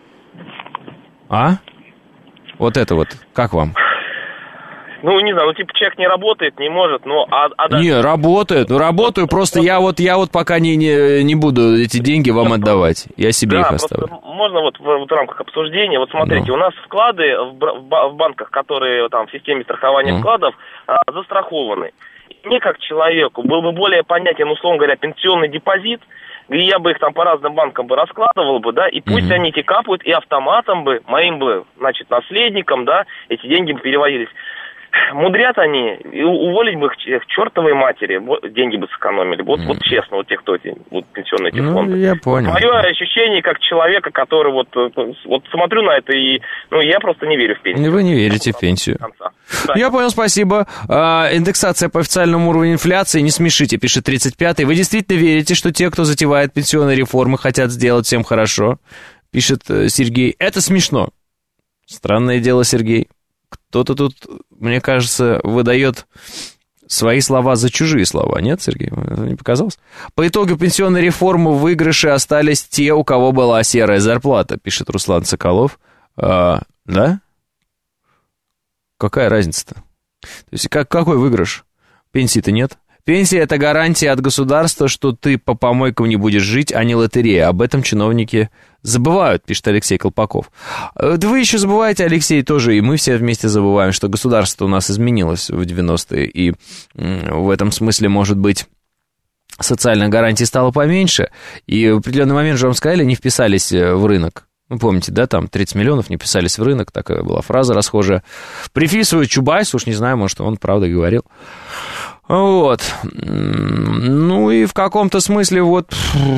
А? Вот это вот, как вам? Ну, не знаю, ну, типа, человек не работает, не может, но... А, а не, да... работает, ну, работаю, вот, просто вот, я вот я вот пока не, не, не буду эти деньги вам отдавать, я себе да, их оставлю. Можно вот в, вот в рамках обсуждения, вот смотрите, ну. у нас вклады в, в, в банках, которые там в системе страхования ну. вкладов, а, застрахованы. Мне, как человеку, был бы более понятен, условно говоря, пенсионный депозит, где я бы их там по разным банкам бы раскладывал бы, да, и пусть mm-hmm. они эти капают, и автоматом бы, моим бы, значит, наследникам, да, эти деньги бы переводились. Мудрят они, и уволить бы их к чертовой матери, деньги бы сэкономили. Вот, mm. вот честно, вот те, кто эти вот, пенсионные эти ну, фонды. Я понял. Мое ощущение как человека, который вот, вот смотрю на это, и ну, я просто не верю в пенсию. Вы не верите в пенсию. Да. Я понял, спасибо. А, индексация по официальному уровню инфляции, не смешите, пишет тридцать пятый. Вы действительно верите, что те, кто затевает пенсионные реформы, хотят сделать всем хорошо? Пишет Сергей. Это смешно. Странное дело, Сергей. Кто-то тут, мне кажется, выдает свои слова за чужие слова. Нет, Сергей? Не показалось? По итогу пенсионной реформы в выигрыше остались те, у кого была серая зарплата, пишет Руслан Соколов. А, да? Какая разница-то? То есть как, какой выигрыш? Пенсии-то нет. Пенсия – это гарантия от государства, что ты по помойкам не будешь жить, а не лотерея. Об этом чиновники забывают, пишет Алексей Колпаков. Да вы еще забываете, Алексей, тоже, и мы все вместе забываем, что государство у нас изменилось в девяностые, и в этом смысле, может быть, социальных гарантий стало поменьше, и в определенный момент же вам сказали, не вписались в рынок. Вы помните, да, там тридцать миллионов не вписались в рынок, такая была фраза расхожая. Приписывают Чубайсу, уж не знаю, может, он правда говорил. Вот, ну и в каком-то смысле вот,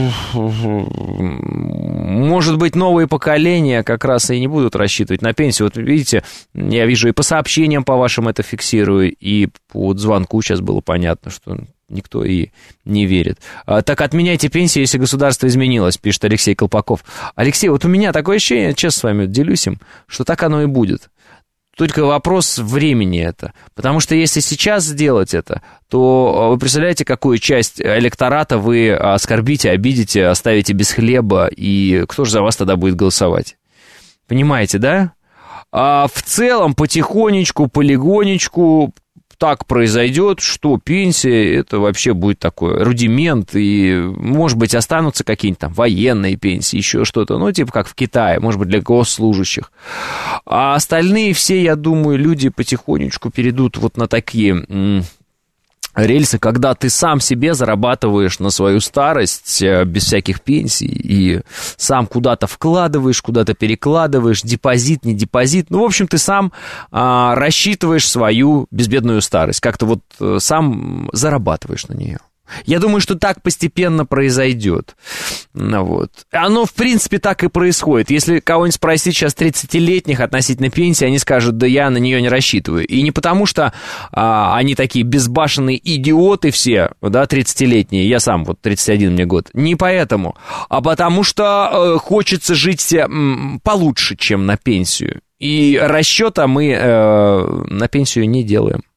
может быть, новые поколения как раз и не будут рассчитывать на пенсию. Вот видите, я вижу и по сообщениям по вашим это фиксирую, и по звонку сейчас было понятно, что никто и не верит. Так отменяйте пенсии, если государство изменилось, пишет Алексей Колпаков. Алексей, вот у меня такое ощущение, честно с вами делюсь им, что так оно и будет. Только вопрос времени это. Потому что если сейчас сделать это, то вы представляете, какую часть электората вы оскорбите, обидите, оставите без хлеба, и кто же за вас тогда будет голосовать? Понимаете, да? А в целом потихонечку, полигонечку так произойдет, что пенсия это вообще будет такой рудимент, и, может быть, останутся какие-нибудь там военные пенсии, еще что-то, ну, типа как в Китае, может быть, для госслужащих. А остальные все, я думаю, люди потихонечку перейдут вот на такие м- рельсы, когда ты сам себе зарабатываешь на свою старость без всяких пенсий и сам куда-то вкладываешь, куда-то перекладываешь, депозит, не депозит. Ну, в общем, ты сам а, рассчитываешь свою безбедную старость, как-то вот сам зарабатываешь на нее. Я думаю, что так постепенно произойдет. Ну, вот. Оно, в принципе, так и происходит. Если кого-нибудь спросить сейчас тридцатилетних относительно пенсии, они скажут, да я на нее не рассчитываю. И не потому, что а, они такие безбашенные идиоты все, да, тридцатилетние, я сам вот тридцать один мне год, не поэтому, а потому что э, хочется жить э, получше, чем на пенсию. И расчета мы э, на пенсию не делаем.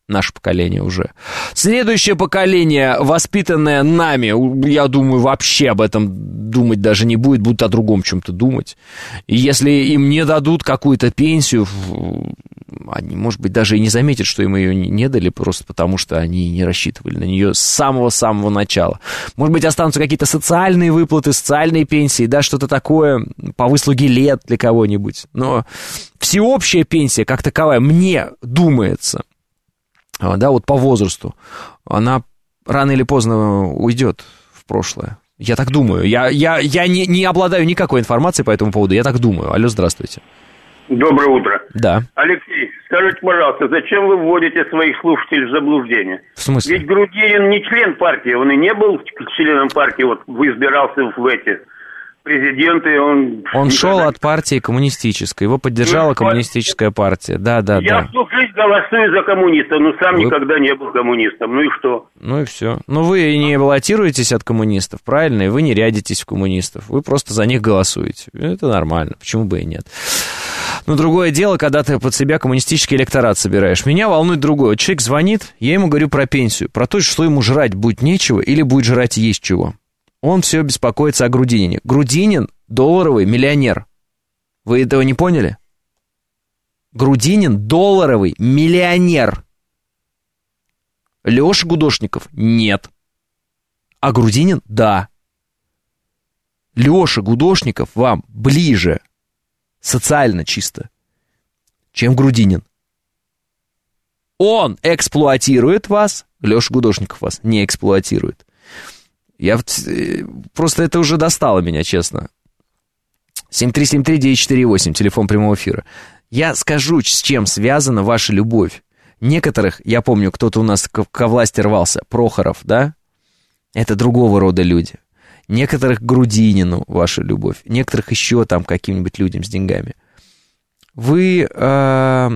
Наше поколение уже. Следующее поколение, воспитанное нами, я думаю, вообще об этом думать даже не будет, будут о другом чем-то думать. И если им не дадут какую-то пенсию, они, может быть, даже и не заметят, что им ее не дали, просто потому что они не рассчитывали на нее с самого-самого начала. Может быть, останутся какие-то социальные выплаты, социальные пенсии, да, что-то такое по выслуге лет для кого-нибудь. Но всеобщая пенсия, как таковая, мне думается, да, вот по возрасту, она рано или поздно уйдет в прошлое. Я так думаю. Я, я, я не, не обладаю никакой информацией по этому поводу, я так думаю. Алло, здравствуйте. Доброе утро. Да. Алексей, скажите, пожалуйста, зачем вы вводите своих слушателей в заблуждение? В смысле? Ведь Грудинин не член партии, он и не был членом партии, вот избирался в эти президенты. Он, он никогда... шел от партии коммунистической, его поддержала ну, коммунистическая партия. Да, да, Я да. всю жизнь голосую за коммунистов, но сам вы... никогда не был коммунистом. Ну и что? Ну и все. Ну вы не баллотируетесь от коммунистов, правильно? И вы не рядитесь в коммунистов. Вы просто за них голосуете. Это нормально. Почему бы и нет? Но другое дело, когда ты под себя коммунистический электорат собираешь. Меня волнует другое. Человек звонит, я ему говорю про пенсию, про то, что ему жрать будет нечего или будет жрать есть чего. Он все беспокоится о Грудинине. Грудинин – долларовый миллионер. Вы этого не поняли? Грудинин – долларовый миллионер. Леша Гудошников – нет. А Грудинин – да. Леша Гудошников вам ближе, социально чисто, чем Грудинин. Он эксплуатирует вас, Леша Гудошников вас не эксплуатирует. Я просто это уже достало меня, честно. семь три семь три девять четыре восемь, телефон прямого эфира. Я скажу, с чем связана ваша любовь. Некоторых, я помню, кто-то у нас ко власти рвался, Прохоров, да? Это другого рода люди. Некоторых к Грудинину ваша любовь, некоторых еще там каким-нибудь людям с деньгами. Вы э,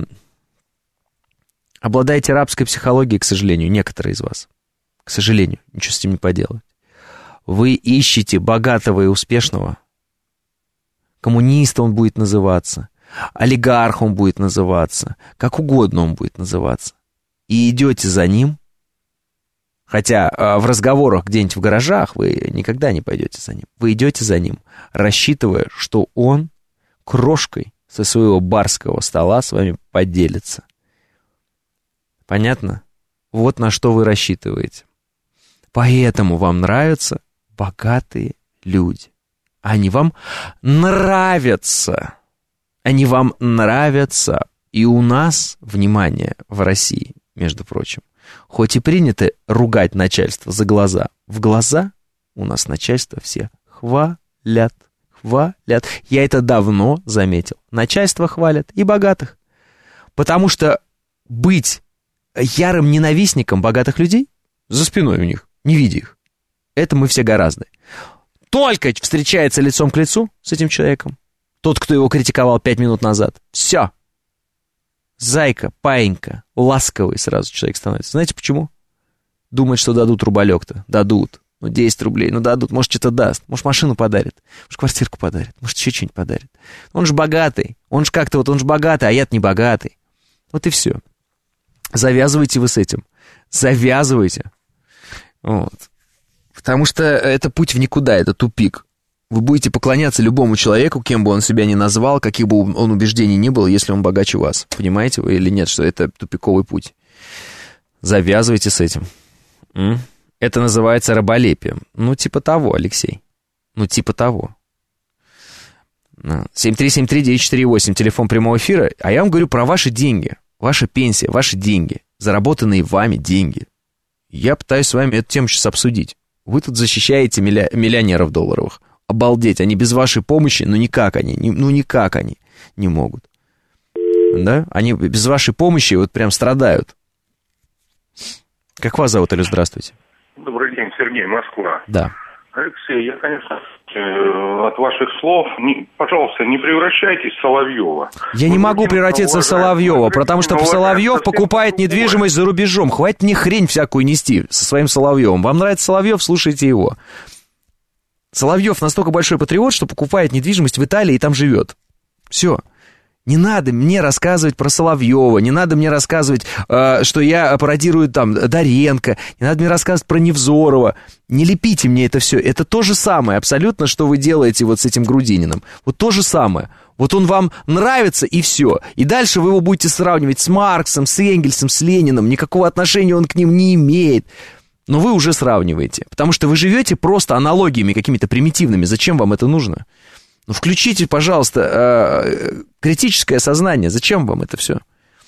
обладаете рабской психологией, к сожалению, некоторые из вас. К сожалению, ничего с этим не поделать. Вы ищете богатого и успешного. Коммунист он будет называться, олигарх он будет называться, как угодно он будет называться. И идете за ним, хотя в разговорах где-нибудь в гаражах вы никогда не пойдете за ним. Вы идете за ним, рассчитывая, что он крошкой со своего барского стола с вами поделится. Понятно? Вот на что вы рассчитываете. Поэтому вам нравятся богатые люди. Они вам нравятся. Они вам нравятся. И у нас, внимание, в России, между прочим, хоть и принято ругать начальство за глаза, в глаза у нас начальство все хвалят, хвалят. Я это давно заметил. Начальство хвалят и богатых. Потому что быть ярым ненавистником богатых людей за спиной у них, не видя их, это мы все гораздо. Только встречается лицом к лицу с этим человеком, тот, кто его критиковал пять минут назад, все. Зайка, паинька, ласковый сразу человек становится. Знаете почему? Думает, что дадут рублек-то. Дадут. Ну, десять рублей, ну дадут. Может, что-то даст. Может, машину подарит. Может, квартирку подарит. Может, еще что-нибудь подарит. Он же богатый. Он же как-то вот, он же богатый, а я-то не богатый. Вот и все. Завязывайте вы с этим. Завязывайте. Вот. Потому что это путь в никуда, это тупик. Вы будете поклоняться любому человеку, кем бы он себя ни назвал, каких бы он убеждений ни было, если он богаче вас. Понимаете вы или нет, что это тупиковый путь? Завязывайте с этим. М? Это называется раболепием. Ну, типа того, Алексей. Ну, типа того. семь три семь три девять четыре восемь, телефон прямого эфира. А я вам говорю про ваши деньги. Ваша пенсия, ваши деньги. Заработанные вами деньги. Я пытаюсь с вами эту тему сейчас обсудить. Вы тут защищаете милли... миллионеров долларовых. Обалдеть, они без вашей помощи, ну никак они, не, ну никак они не могут. Да? Они без вашей помощи вот прям страдают. Как вас зовут, Алло, здравствуйте. Добрый день, Сергей, Москва. Да. Алексей, я, конечно, от ваших слов, не, пожалуйста, не превращайтесь в Соловьева. Я не могу превратиться в Соловьева, потому что Соловьев покупает недвижимость за рубежом. Хватит мне хрень всякую нести со своим Соловьевым. Вам нравится Соловьев, слушайте его. Соловьев настолько большой патриот, что покупает недвижимость в Италии и там живет. Все. Не надо мне рассказывать про Соловьева, не надо мне рассказывать, э, что я пародирую там Доренко, не надо мне рассказывать про Невзорова. Не лепите мне это все. Это то же самое абсолютно, что вы делаете вот с этим Грудининым. Вот то же самое. Вот он вам нравится, и все. И дальше вы его будете сравнивать с Марксом, с Энгельсом, с Лениным. Никакого отношения он к ним не имеет. Но вы уже сравниваете. Потому что вы живете просто аналогиями какими-то примитивными. Зачем вам это нужно? Ну, включите, пожалуйста, э, критическое сознание. Зачем вам это все?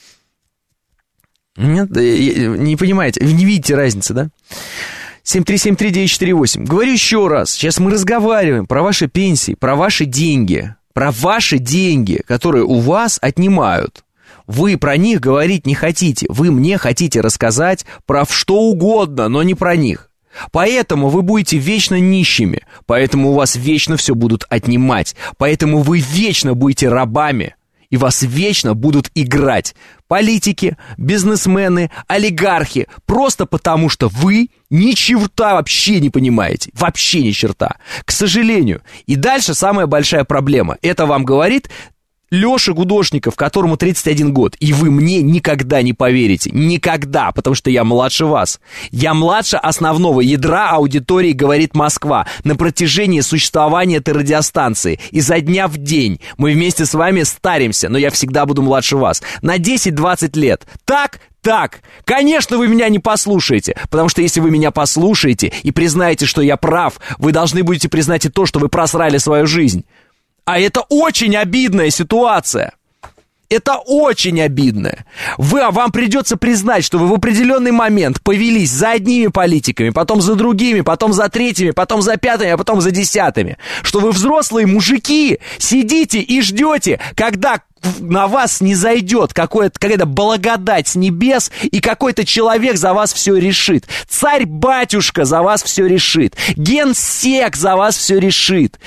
Нет, не понимаете, не видите разницы, да? семь три семь три девять четыре восемь. Говорю еще раз, сейчас мы разговариваем про ваши пенсии, про ваши деньги, про ваши деньги, которые у вас отнимают. Вы про них говорить не хотите, вы мне хотите рассказать про что угодно, но не про них. Поэтому вы будете вечно нищими, поэтому у вас вечно все будут отнимать, поэтому вы вечно будете рабами, и вас вечно будут играть политики, бизнесмены, олигархи, просто потому что вы ни черта вообще не понимаете, вообще ни черта, к сожалению. И дальше самая большая проблема, это вам говорит Леша Гудошников, которому тридцать один год, и вы мне никогда не поверите, никогда, потому что я младше вас. Я младше основного ядра аудитории «Говорит Москва» на протяжении существования этой радиостанции. Изо дня в день мы вместе с вами старимся, но я всегда буду младше вас. На десять-двадцать лет. Так? Так, конечно, вы меня не послушаете, потому что если вы меня послушаете и признаете, что я прав, вы должны будете признать и то, что вы просрали свою жизнь. А это очень обидная ситуация. Это очень обидно. Вы, а вам придется признать, что вы в определенный момент повелись за одними политиками, потом за другими, потом за третьими, потом за пятыми, а потом за десятыми. Что вы взрослые мужики, сидите и ждете, когда на вас не зайдет какая-то благодать с небес, и какой-то человек за вас все решит. Царь-батюшка за вас все решит. Генсек за вас все решит.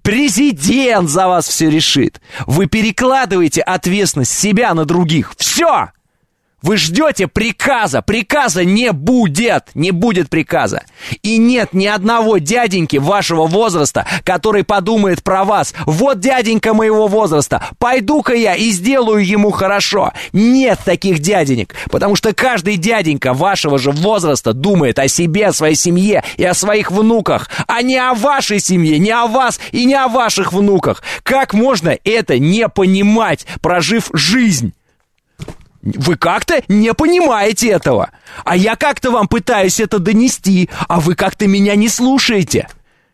Президент за вас все решит. Вы перекладываете ответственность себя на других. Все! Вы ждете приказа. Приказа не будет. Не будет приказа. И нет ни одного дяденьки вашего возраста, который подумает про вас. Вот дяденька моего возраста. Пойду-ка я и сделаю ему хорошо. Нет таких дяденек. Потому что каждый дяденька вашего же возраста думает о себе, о своей семье и о своих внуках. А не о вашей семье, не о вас и не о ваших внуках. Как можно это не понимать, прожив жизнь? Вы как-то не понимаете этого. А я как-то вам пытаюсь это донести, а вы как-то меня не слушаете.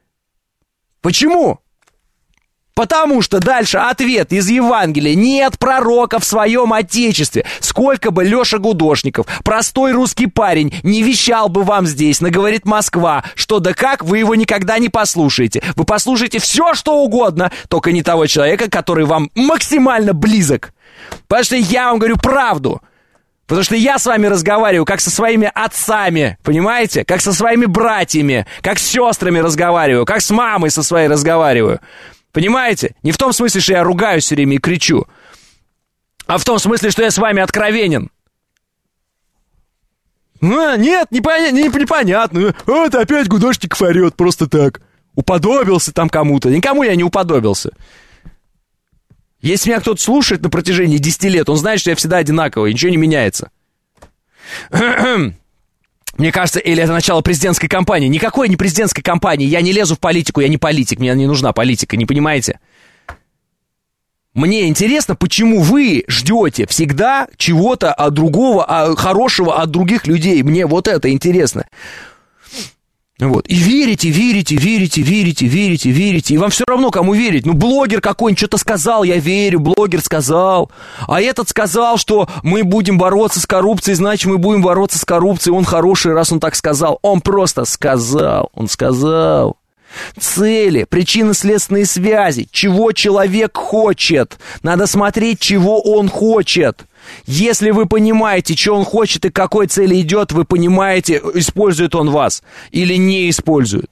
Почему? Потому что дальше ответ из Евангелия: нет пророка в своем отечестве. Сколько бы Леша Гудошников, простой русский парень, не вещал бы вам здесь, на «Говорит Москва», что да как, вы его никогда не послушаете. Вы послушаете все, что угодно, только не того человека, который вам максимально близок. Потому что я вам говорю правду. Потому что я с вами разговариваю как со своими отцами, понимаете? Как со своими братьями, как с сестрами разговариваю, как с мамой со своей разговариваю. Понимаете? Не в том смысле, что я ругаюсь все время и кричу, а в том смысле, что я с вами откровенен. А, нет, непонятно, непонятно. Вот опять Гудошников орет просто так. Уподобился там кому-то. Никому я не уподобился. Если меня кто-то слушает на протяжении десяти лет, он знает, что я всегда одинаковый, ничего не меняется. Мне кажется, или это начало президентской кампании. Никакой не президентской кампании. Я не лезу в политику, я не политик, мне не нужна политика, не понимаете? Мне интересно, почему вы ждете всегда чего-то от другого, от хорошего от других людей. Мне вот это интересно. Вот. И верите, верите, верите, верите, верите, верите. И вам все равно, кому верить. Ну, блогер какой-нибудь что-то сказал, я верю, блогер сказал. А этот сказал, что мы будем бороться с коррупцией, значит, мы будем бороться с коррупцией. Он хороший, раз он так сказал. Он просто сказал, он сказал. Цели, причинно-следственные связи, чего человек хочет. Надо смотреть, чего он хочет. Если вы понимаете, что он хочет и к какой цели идет, вы понимаете, использует он вас или не использует.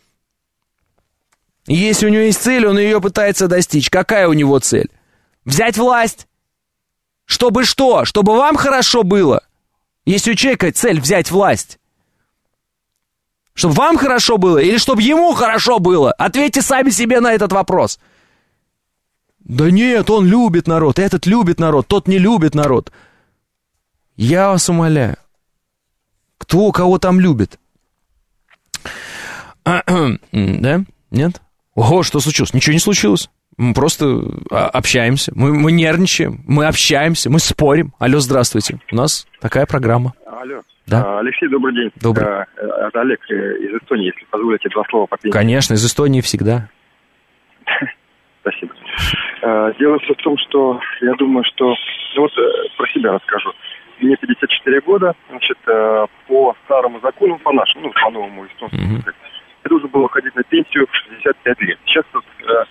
Если у него есть цель, он ее пытается достичь. Какая у него цель? Взять власть. Чтобы что? Чтобы вам хорошо было. Если у человека цель взять власть. Чтобы вам хорошо было или чтобы ему хорошо было? Ответьте сами себе на этот вопрос. Да нет, он любит народ, этот любит народ, тот не любит народ. Я вас умоляю. Кто кого там любит? Да? Нет? Ого, что случилось? Ничего не случилось. Мы просто общаемся, мы, мы нервничаем, мы общаемся, мы спорим. Алло, здравствуйте. У нас такая программа. Алло. Да. Алексей, добрый день. Добрый. Это Олег из Эстонии, если позволите два слова по пенсии. Конечно, из Эстонии всегда. Спасибо. Дело все в том, что я думаю, что... Ну вот про себя расскажу. Мне пятьдесят четыре года, значит, по старому закону, по нашему, ну, по новому эстонскому, mm-hmm. я должен был уходить на пенсию в шестьдесят пять лет. Сейчас тут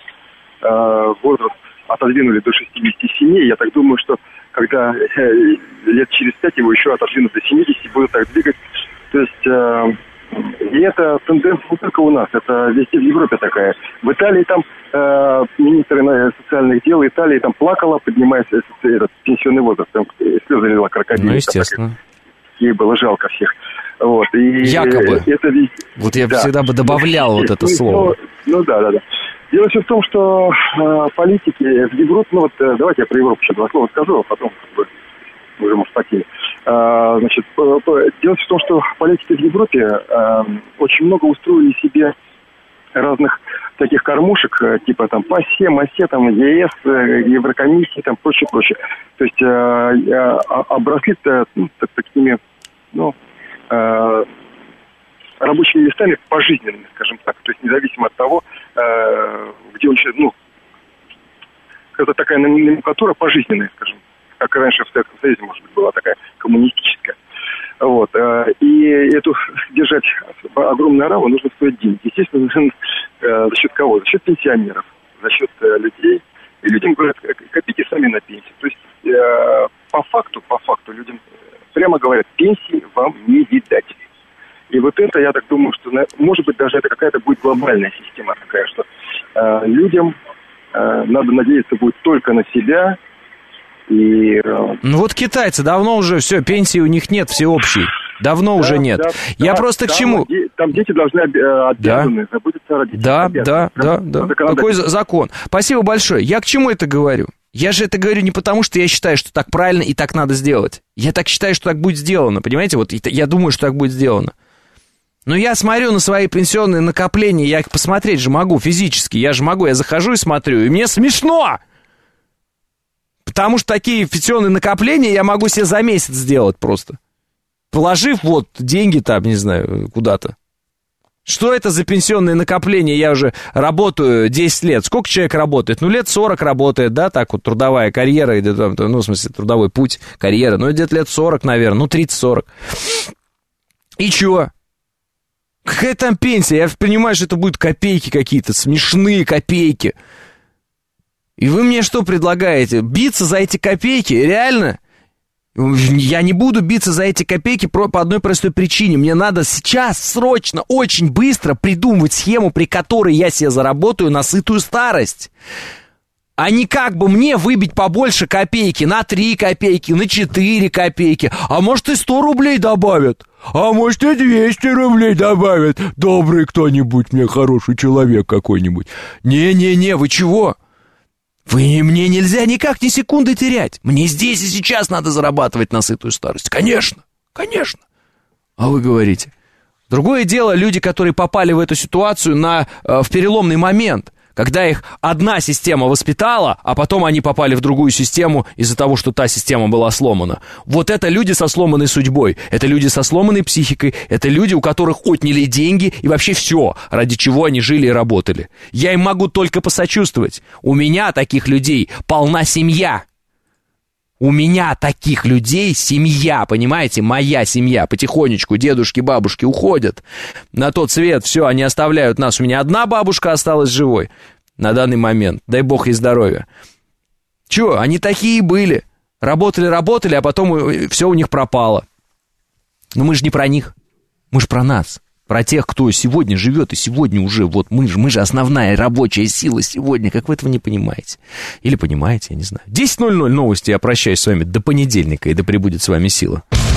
э, возраст отодвинули до шестидесяти семи. Я так думаю, что когда э, лет через пять его еще отодвинут до семидесяти, будут так двигать. То есть... Э, И это тенденция не только у нас, это везде в Европе такая. В Италии там э, министр социальных дел Италии там плакала, поднимаясь этот пенсионный возраст, там слезы лила крокодил. Ну, естественно. Ей было жалко всех. Вот, и якобы. Это везде... Вот я да. всегда бы добавлял вот это ну, слово. Ну, ну да, да, да. Дело все в том, что э, политики в Европе, ну вот э, давайте я про Европу еще два слова скажу, а потом как бы, уже, может, покинем. А, значит, дело в том, что политики в Европе а, очень много устроили себе разных таких кормушек, типа там ПАСЕ, МАСЕ, там ЕС, Еврокомиссии, там прочее, прочее. То есть а, а, обросли ну, такими, ну, а, рабочими местами пожизненными, скажем так. То есть независимо от того, а, где он сейчас, ну, это такая номенклатура пожизненная, скажем. Как раньше в Советском Союзе, может быть, была такая коммунистическая. Вот. И эту держать огромную ораву нужно стоить денег. Естественно, за счет кого? За счет пенсионеров, за счет людей. И людям говорят, копите сами на пенсию. То есть по факту, по факту людям прямо говорят, пенсии вам не видать. И вот это, я так думаю, что, может быть, даже это какая-то будет глобальная система такая, что людям надо надеяться будет только на себя. И... Ну вот китайцы давно уже все, пенсии у них нет всеобщей. Давно да, уже нет. Да, Я да, просто там, к чему? Там дети должны обязаны да. заботиться о родителях. Да, обязаны. да, да, да. Какой закон? Спасибо большое. Я к чему это говорю? Я же это говорю не потому, что я считаю, что так правильно и так надо сделать. Я так считаю, что так будет сделано, понимаете? Вот я думаю, что так будет сделано. Но я смотрю на свои пенсионные накопления, я их посмотреть же могу физически. Я же могу, я захожу и смотрю, и мне смешно! Потому что такие пенсионные накопления я могу себе за месяц сделать просто. Положив вот деньги там, не знаю, куда-то. Что это за пенсионные накопления? Я уже работаю десять лет. Сколько человек работает? Ну, лет сорок работает, да, так вот, трудовая карьера, ну, в смысле, трудовой путь, карьера. Ну, где-то лет сорок, наверное, ну, тридцать-сорок. И чё? Какая там пенсия? Я понимаю, что это будут копейки какие-то, смешные копейки. И вы мне что предлагаете? Биться за эти копейки? Реально? Я не буду биться за эти копейки по одной простой причине. Мне надо сейчас, срочно, очень быстро придумывать схему, при которой я себе заработаю на сытую старость. А не как бы мне выбить побольше копейки, на три копейки, на четыре копейки. А может и сто рублей добавят. А может и двести рублей добавят. Добрый кто-нибудь мне, хороший человек какой-нибудь. Не-не-не, вы чего? Вы мне нельзя никак ни секунды терять. Мне здесь и сейчас надо зарабатывать на сытую старость. Конечно, конечно. А вы говорите. Другое дело, люди, которые попали в эту ситуацию на, в переломный момент, когда их одна система воспитала, а потом они попали в другую систему из-за того, что та система была сломана. Вот это люди со сломанной судьбой, это люди со сломанной психикой, это люди, у которых отняли деньги и вообще все, ради чего они жили и работали. Я им могу только посочувствовать. У меня таких людей полна семья. У меня таких людей семья, понимаете, моя семья. Потихонечку дедушки, бабушки уходят на тот свет, все, они оставляют нас. У меня одна бабушка осталась живой на данный момент, дай бог ей здоровья. Чего, они такие были, работали, работали, а потом все у них пропало. Но мы же не про них, мы же про нас. Про тех, кто сегодня живет и сегодня уже, вот мы же, мы же основная рабочая сила сегодня, как вы этого не понимаете? Или понимаете, я не знаю. десять ноль ноль новости, я прощаюсь с вами до понедельника, и да пребудет с вами сила.